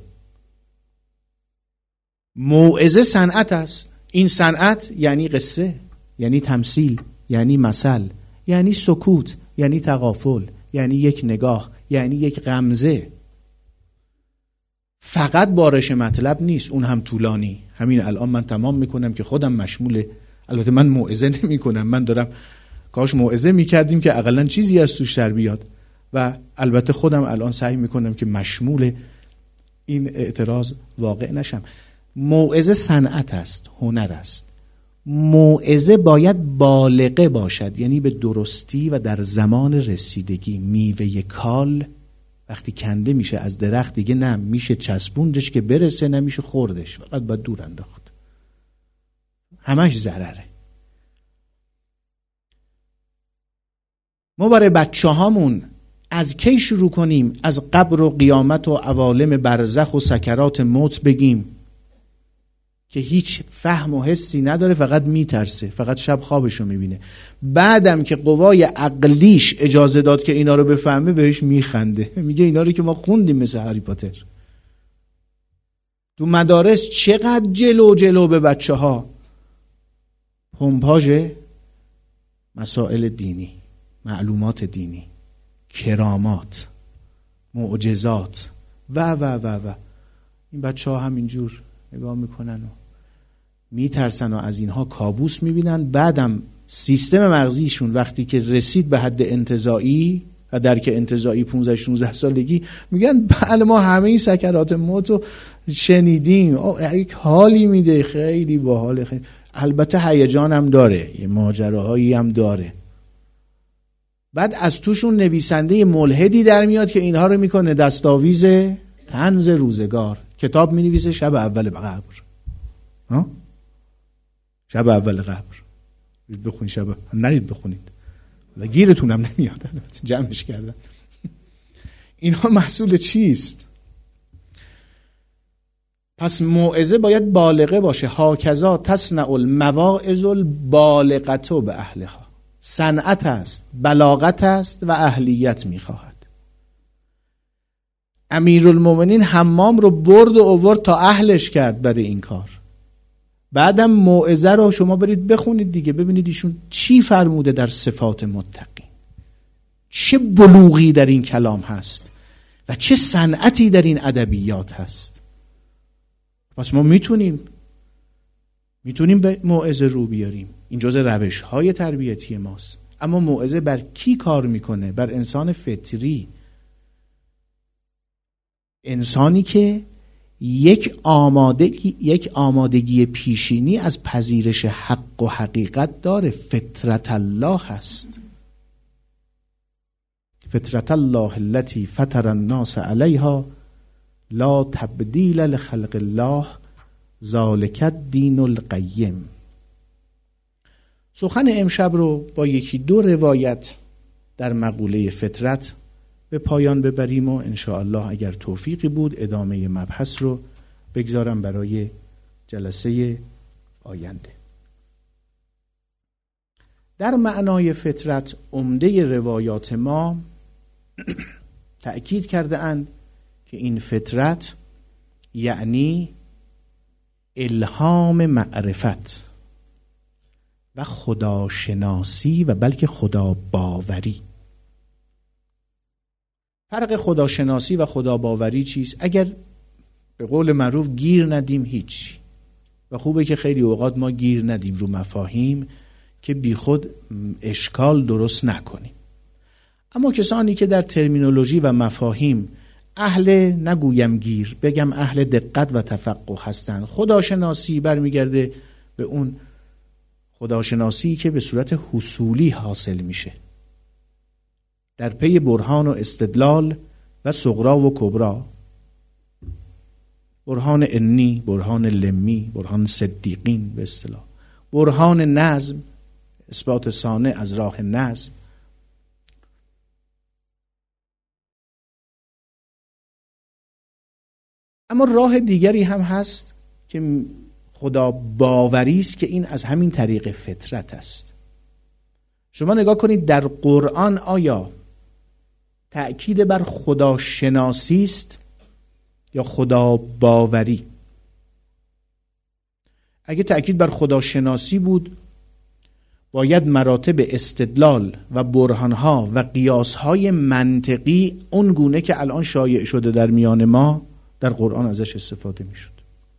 موعظه صنعت است. این صنعت یعنی قصه، یعنی تمثیل، یعنی مثل، یعنی سکوت، یعنی تغافل، یعنی یک نگاه، یعنی یک غمزه. فقط بارش مطلب نیست، اون هم طولانی. همین الان من تمام میکنم که خودم مشمول، البته من موعظه نمی کنم، من دارم کاش موعظه میکردیم که اقلا چیزی از توش در بیاد، و البته خودم الان سعی میکنم که مشمول این اعتراض واقع نشم. موعظه صنعت است، هنر است. موعظه باید بالغه باشد، یعنی به درستی و در زمان رسیدگی. میوه کال وقتی کنده میشه از درخت دیگه نه میشه چسبوندش که برسه، نه میشه خوردش، فقط باید دور انداخت. همش ضرره. ما برای بچه هامون از کی شروع کنیم؟ از قبر و قیامت و عوالم برزخ و سکرات موت بگیم که هیچ فهم و حسی نداره، فقط میترسه، فقط شب خوابشو میبینه. بعدم که قوای عقلیش اجازه داد که اینا رو بفهمه بهش میخنده، میگه اینا رو که ما خوندیم مثل هری پاتر. تو مدارس چقدر جلو جلو به بچه ها پمپاژ مسائل دینی، معلومات دینی، کرامات، معجزات و و و و این بچه ها همینجور نگاه میکنن و میترسن و از اینها کابوس میبینن. بعدم سیستم مغزیشون وقتی که رسید به حد انتزاعی و درک انتزاعی پانزده شانزده سالگی میگن بله ما همه این سکرات موت رو شنیدیم، یک حالی میده، خیلی باحاله، خیلی البته هیجان هم داره، یه ماجراهایی هم داره. بعد از توشون نویسنده ملحدی در میاد که اینها رو میکنه دستاویز طنز روزگار. کتاب مینویسه شب اول قبر، ها؟ شب اول قبر بخونید، شب نرید بخونید و گیرتون هم نمیاد، جمعش کردن. اینها محصول چیست؟ پس موعظه باید بالغه باشه. هاکذا تصنع المواعظ البالغه به اهلها. صنعت است، بلاغت است و اهلیت میخواهد. امیرالمومنین حمام رو برد و آورد تا اهلش کرد برای این کار. بعدم موعظه رو شما برید بخونید دیگه، ببینید ایشون چی فرموده در صفات متقین، چه بلوغی در این کلام هست و چه صنعتی در این ادبیات هست. پس ما میتونیم میتونیم به موعظه رو بیاریم. این جزء روش های تربیتی ماست. اما موعظه بر کی کار میکنه؟ بر انسان فطری، انسانی که یک آمادگی یک آمادگی پیشینی از پذیرش حق و حقیقت داره. فطرت الله هست. فطرت الله التي فطر الناس علیها لا تبدیل لخلق الله ذالک الدین القیم. سخن امشب رو با یکی دو روایت در مقوله فطرت به پایان ببریم و انشاءالله اگر توفیقی بود ادامه مبحث رو بگذارم برای جلسه آینده. در معنای فطرت عمده روایات ما تأکید کرده اند که این فطرت یعنی الهام معرفت و خداشناسی و بلکه خدا باوری. فرق خداشناسی و خدا باوری چیست؟ اگر به قول معروف گیر ندیم هیچ، و خوبه که خیلی اوقات ما گیر ندیم رو مفاهیم که بی خود اشکال درست نکنیم. اما کسانی که در ترمینولوژی و مفاهیم اهل نگویم گیر بگم اهل دقت و تفقه هستند، خداشناسی برمیگرده به اون خداشناسی که به صورت حصولی حاصل میشه در پی برهان و استدلال و صغرا و کبرا، برهان انی، برهان لمی، برهان صدیقین، به اصطلاح برهان نظم، اثبات صانع از راه نظم. اما راه دیگری هم هست که خدا باوری است که این از همین طریق فطرت است. شما نگاه کنید در قرآن آیا تأکید بر خدا شناسی است یا خدا باوری؟ اگه تأکید بر خدا شناسی بود باید مراتب استدلال و برهانها و قیاسهای منطقی اون گونه که الان شایع شده در میان ما در قرآن ازش استفاده میشد.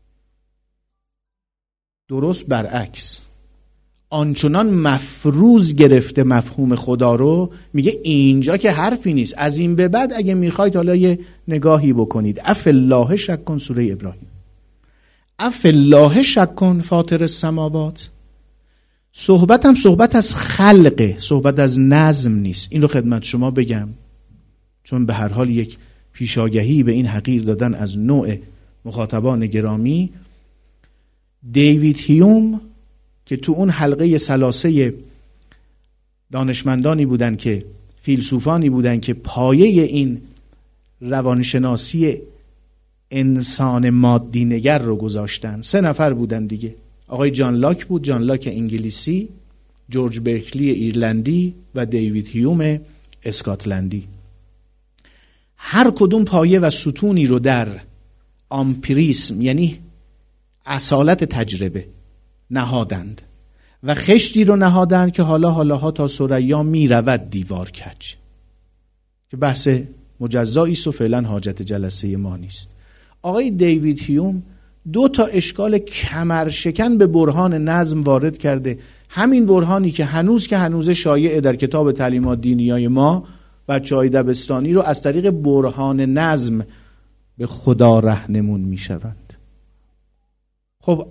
درست برعکس، آنچنان مفروض گرفته مفهوم خدا رو، میگه اینجا که حرفی نیست، از این به بعد اگه میخواید حالا یه نگاهی بکنید. اف الله شک کن، سوره ابراهیم. اف الله شک کن فاطر السماوات. صحبت هم صحبت از خلقه، صحبت از نظم نیست. این رو خدمت شما بگم چون به هر حال یک پیشاگهی به این حقیر دادن از نوع مخاطبان گرامی، دیوید هیوم که تو اون حلقه ثلاثه دانشمندانی بودن که فیلسوفانی بودن که پایه این روانشناسی انسان مادی نگر رو گذاشتن، سه نفر بودن دیگه، آقای جان لاک بود، جان لاک انگلیسی، جورج برکلی ایرلندی و دیوید هیوم اسکاتلندی. هر کدوم پایه و ستونی رو در آمپریسم یعنی اصالت تجربه نهادند و خشتی رو نهادند که حالا حالاها تا ثریا می رود دیوار کج، که بحث مجزایی است و فعلا حاجت جلسه ما نیست. آقای دیوید هیوم دو تا اشکال کمرشکن به برهان نظم وارد کرده، همین برهانی که هنوز که هنوز شایعه در کتاب تعلیمات دینیای ما بچه‌های دبستانی رو از طریق برهان نظم به خدا رهنمون میشوند. خب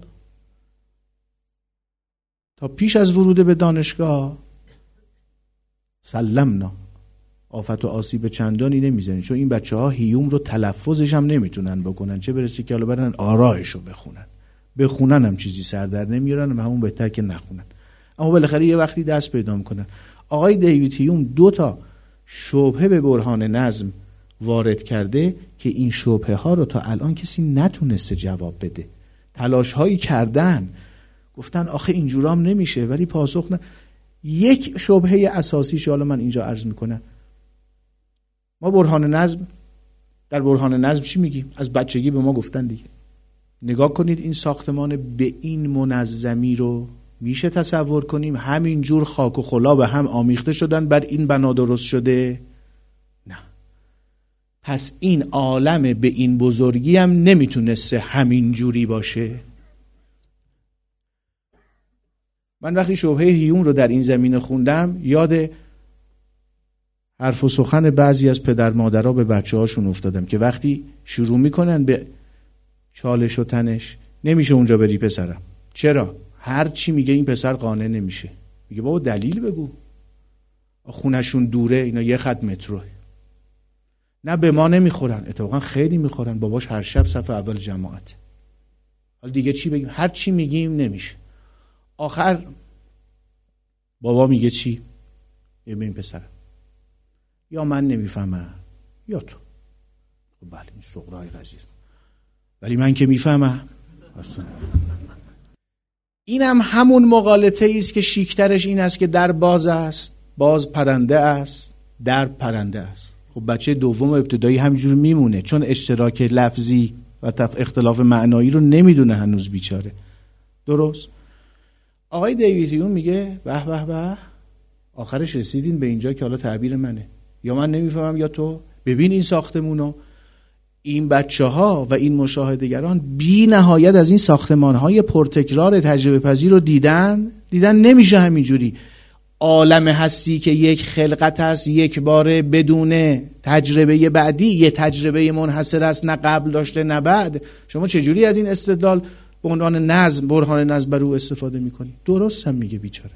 تا پیش از ورود به دانشگاه سلمنا آفت و آسیب چندانی نمیزنید، چون این بچه ها هیوم رو تلفظش هم نمیتونن بکنن، چه برسه که حالا برن آرایش رو بخونن. بخونن هم چیزی سر در نمیارن و همون بهتر که نخونن، اما بالاخره یه وقتی دست پیدا میکنن. آقای دیوید هیوم دو تا شبهه به برهان نظم وارد کرده که این شبهه ها رو تا الان کسی نتونسته جواب بده. تلاش هایی کردن، گفتن آخه اینجورام نمیشه، ولی پاسخ نه. یک شبهه اساسیش حالا من اینجا عرض میکنم. ما برهان نظم، در برهان نظم چی میگیم؟ از بچگی به ما گفتن دیگه. نگاه کنید این ساختمان به این منظمی رو میشه تصور کنیم همینجور خاک و خلا به هم آمیخته شدن بر این بنا درست شده؟ نه. پس این عالم به این بزرگی هم نمیتونسته همینجوری باشه. من وقتی شبهه هیوم رو در این زمینه خوندم یاد حرف و سخن بعضی از پدر مادرها به بچه هاشون افتادم که وقتی شروع میکنن به چالش و تنش، نمیشه اونجا بری پسرم. چرا؟ هر چی میگه این پسر قانع نمیشه. میگه بابا دلیل بگو، خونشون دوره، اینا یه خط متروه. نه به ما نمیخورن، اتفاقا خیلی میخورن، باباش هر شب صف اول جماعت. حالا دیگه چی بگیم؟ هر چی میگیم نمیشه. آخر بابا میگه چی؟ یه ببین پسرم، یا من نمیفهمم یا تو. خب بله این صغرای قضیه، ولی من که میفهمم. اصلا اینم هم همون مغالطه است که شیکترش این است که در باز است، باز پرنده است، در پرنده است. خب بچه دوم ابتدایی همینجور میمونه، چون اشتراک لفظی و اختلاف معنایی رو نمیدونه هنوز بیچاره. درست؟ آقای دیوید هیوم میگه به به به، آخرش رسیدین به اینجا که حالا تعبیر منه، یا من نمیفهمم یا تو. ببین این ساختمونو، این بچه ها و این مشاهدهگران بی نهایت از این ساختمان های پرتکرار تجربه پذیر رو دیدن دیدن نمیشه همینجوری. عالم هستی که یک خلقت هست، یک باره بدون تجربه بعدی، یه تجربه منحصر است، نه قبل داشته نه بعد. شما چجوری از این استدلال به عنوان نظم، برهان نظم بر او استفاده میکنی؟ درست هم میگه بیچاره.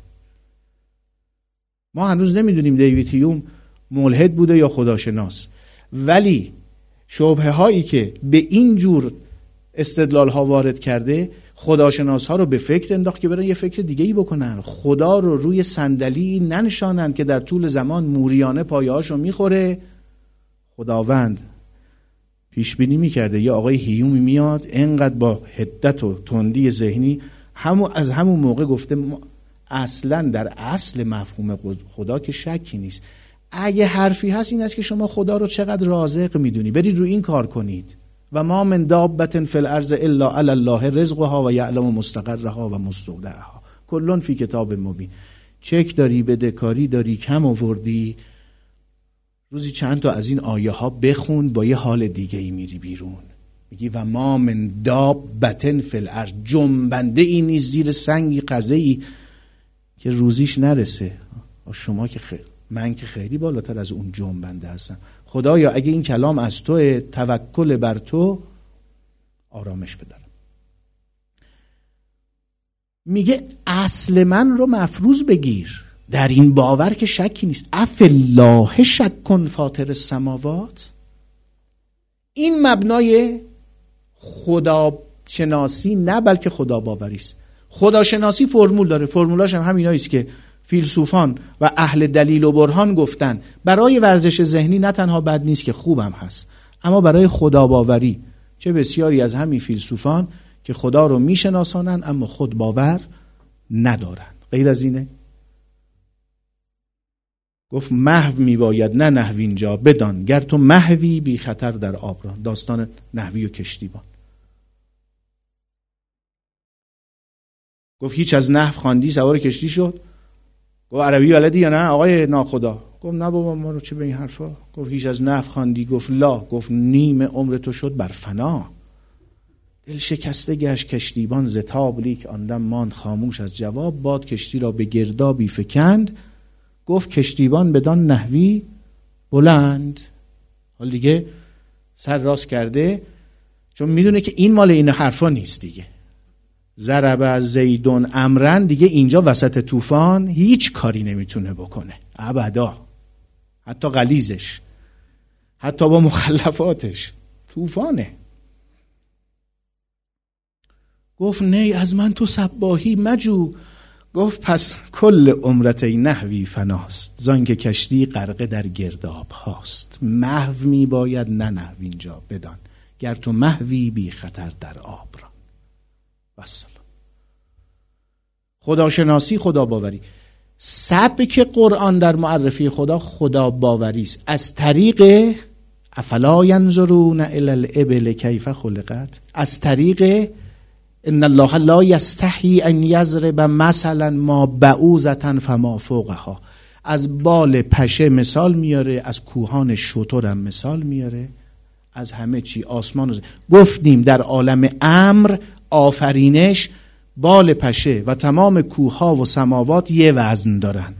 ما هنوز نمیدونیم دیوید هیوم ملحد بوده یا خداشناس، ولی شبهه هایی که به این جور استدلال ها وارد کرده خداشناس ها رو به فکر انداخت که برن یه فکر دیگه ای بکنن، خدا رو روی صندلی ننشانن که در طول زمان موریانه پایه هاشو میخوره. خداوند پیش بینی میکرده یه آقای هیومی میاد انقدر با حدت و تندی ذهنی، همون از همون موقع گفته اصلا در اصل مفهوم خدا که شکی نیست. اگه حرفی هست این است که شما خدا رو چقدر رازق میدونی، برید رو این کار کنید. و ما من دابة فی الارض الا علی الله رزقها و یعلم مستقرها و مستودعها کل فی کتاب مبین. چک داری، بدهکاری داری، کم آوردی، روزی چند تا از این آیه ها بخون، با یه حال دیگه ای میری بیرون. میگی و ما من دابة فی الارض، جنبنده ای نیست زیر سنگی قزه‌ای که روزیش نرسه. شما که خیلی، من که خیلی بالاتر از اون جنبنده هستم. خدایا اگه این کلام از توه، توکل بر تو، آرامش بدارم. میگه اصل من رو مفروض بگیر، در این باور که شکی نیست. اف الله شک کن فاطر السماوات، این مبنای خداشناسی نه، بلکه خداباوری است. خداشناسی فرمول داره، فرمولاش هم همینایی است که فیلسوفان و اهل دلیل و برهان گفتن برای ورزش ذهنی نه تنها بد نیست که خوبم هست، اما برای خداباوری چه بسیاری از همین فیلسوفان که خدا رو میشناسانن اما خود باور ندارن. غیر از اینه؟ گفت محو میباید نه نحوی اینجا بدان، گر تو محوی بی خطر در آبران. داستان نحوی و کشتیبان. گفت هیچ از نحو خواندی سوار کشتی شد؟ گفت عربی بلدی یا نه آقای ناخدا؟ گفت نه بابا ما رو چه به این حرفا. گفت هیچ از نحو خواندی؟ گفت لا. گفت نیم عمر تو شد بر فنا. دل شکسته گشت کشتیبان ز تاب، لیک آن دم ماند خاموش از جواب. باد کشتی را به گردابی فکند، گفت کشتیبان بدان نحوی بلند. حال دیگه سر راست کرده چون میدونه که این مال این حرفا نیست دیگه. ضرب زیدون امرن، دیگه اینجا وسط طوفان هیچ کاری نمیتونه بکنه ابدا، حتی غلیظش، حتی با مخلفاتش طوفانه. گفت نی از من تو صباحی مجو. گفت پس کل عمرت نحوی فناست، زان که کشتی غرقه در گرداب هاست. محو می باید نه نحوی اینجا بدان، گر تو محوی بی خطر در آب را. بس خداشناسی، خدا باوری. سبک قرآن در معرفی خدا خدا باوری است از طریق افلا ینظرون الی الابل کیف خلقت، از طریق ان الله لا یستحیی ان یضرب مثلا ما بعوضة فما فوقها. از بال پشه مثال میاره، از کوهان شتر هم مثال میاره، از همه چی آسمان و زمین. گفتیم در عالم امر آفرینش بال پشه و تمام کوهها و سماوات یه وزن دارن.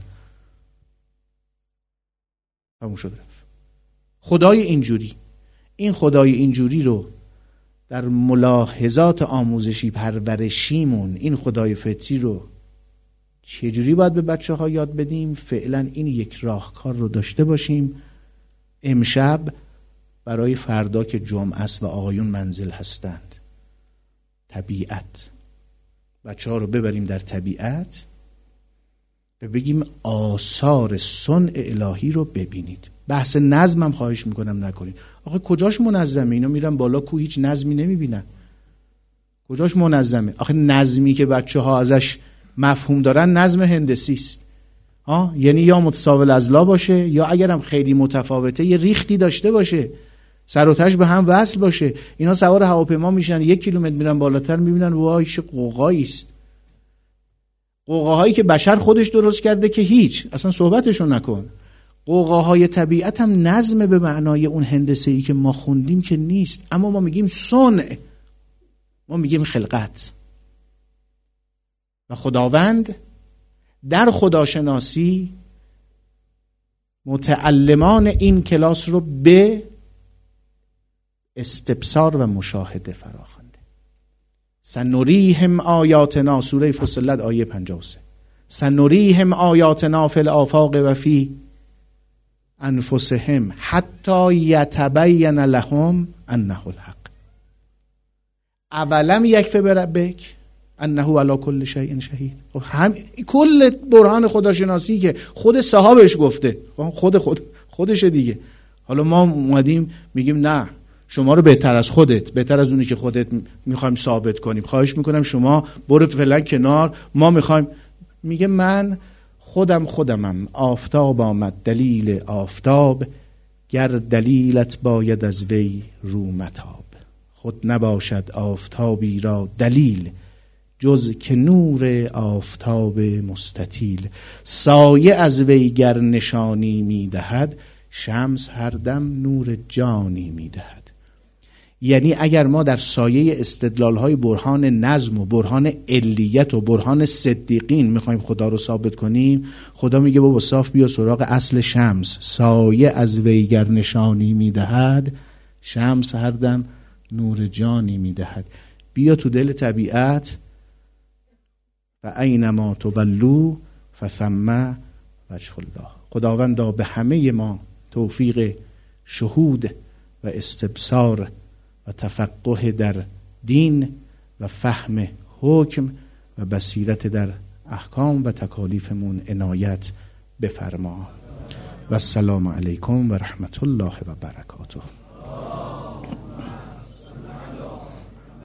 همون شد رفت. خدای اینجوری، این خدای اینجوری رو در ملاحظات آموزشی پرورشیمون این خدای فطری رو چجوری باید به بچه ها یاد بدیم؟ فعلا این یک راهکار رو داشته باشیم. امشب برای فردا که جمعه است و آقایون منزل هستند، طبیعت، بچه ها رو ببریم در طبیعت و بگیم آثار صنع الهی رو ببینید. بحث نظمم خواهش میکنم نکنید. آخه کجاش منظمه؟ اینا میرن بالا کو هیچ نظمی نمیبینن. کجاش منظمه؟ آخه نظمی که بچه ها ازش مفهوم دارن نظم هندسی است. ها، یعنی یا متساوی الاضلاع باشه یا اگرم خیلی متفاوته یه ریختی داشته باشه، سر و تهش به هم وصل باشه. اینا سوار هواپیما میشن یک کیلومتر میرن بالاتر میبینن وای چه قوقایی است. قوقاهایی که بشر خودش درست کرده که هیچ، اصلا صحبتشو نکن. قوقاهای طبیعت هم نظم به معنای اون هندسه‌ای که ما خوندیم که نیست، اما ما میگیم صنع، ما میگیم خلقت. و خداوند در خداشناسی متعلمان این کلاس رو به استبصار و مشاهده فراخوانده. سنریهم آیاتنا، سوره فصلت آیه پنجاه و سه. سنریهم آیاتنا فی الآفاق و فی انفسهم حتی یتبین لهم انه الحق. اولم یکفی بربک انه علی کل شیء شهید. هم کل برهان خداشناسی که خود صاحبش گفته، خود خود خودشه دیگه. حالا ما اومدیم میگیم نه، شما رو بهتر از خودت، بهتر از اونی که خودت میخوایم ثابت کنیم. خواهش میکنم شما برو فعلا کنار، ما میخوایم. میگه من خودم خودمم، آفتاب آمد دلیل آفتاب، گر دلیلت باید از وی رو متاب. خود نباشد آفتابی را دلیل، جز که نور آفتاب مستطیل. سایه از وی گر نشانی میدهد، شمس هر دم نور جانی میدهد. یعنی اگر ما در سایه استدلال‌های برهان نظم و برهان علیت و برهان صدیقین میخوایم خدا رو ثابت کنیم، خدا میگه بابا صاف بیا سراغ اصل شمس. سایه از ویگر نشانی میدهد، شمس هر دم نور جانی میدهد. بیا تو دل طبیعت و اینما تولوا فثم وجه الله. خداوندا به همه ما توفیق شهود و استبصار و تفقه در دین و فهم حکم و بصیرت در احکام و تکالیفمون عنایت بفرما. و السلام علیکم و رحمت الله و برکاته.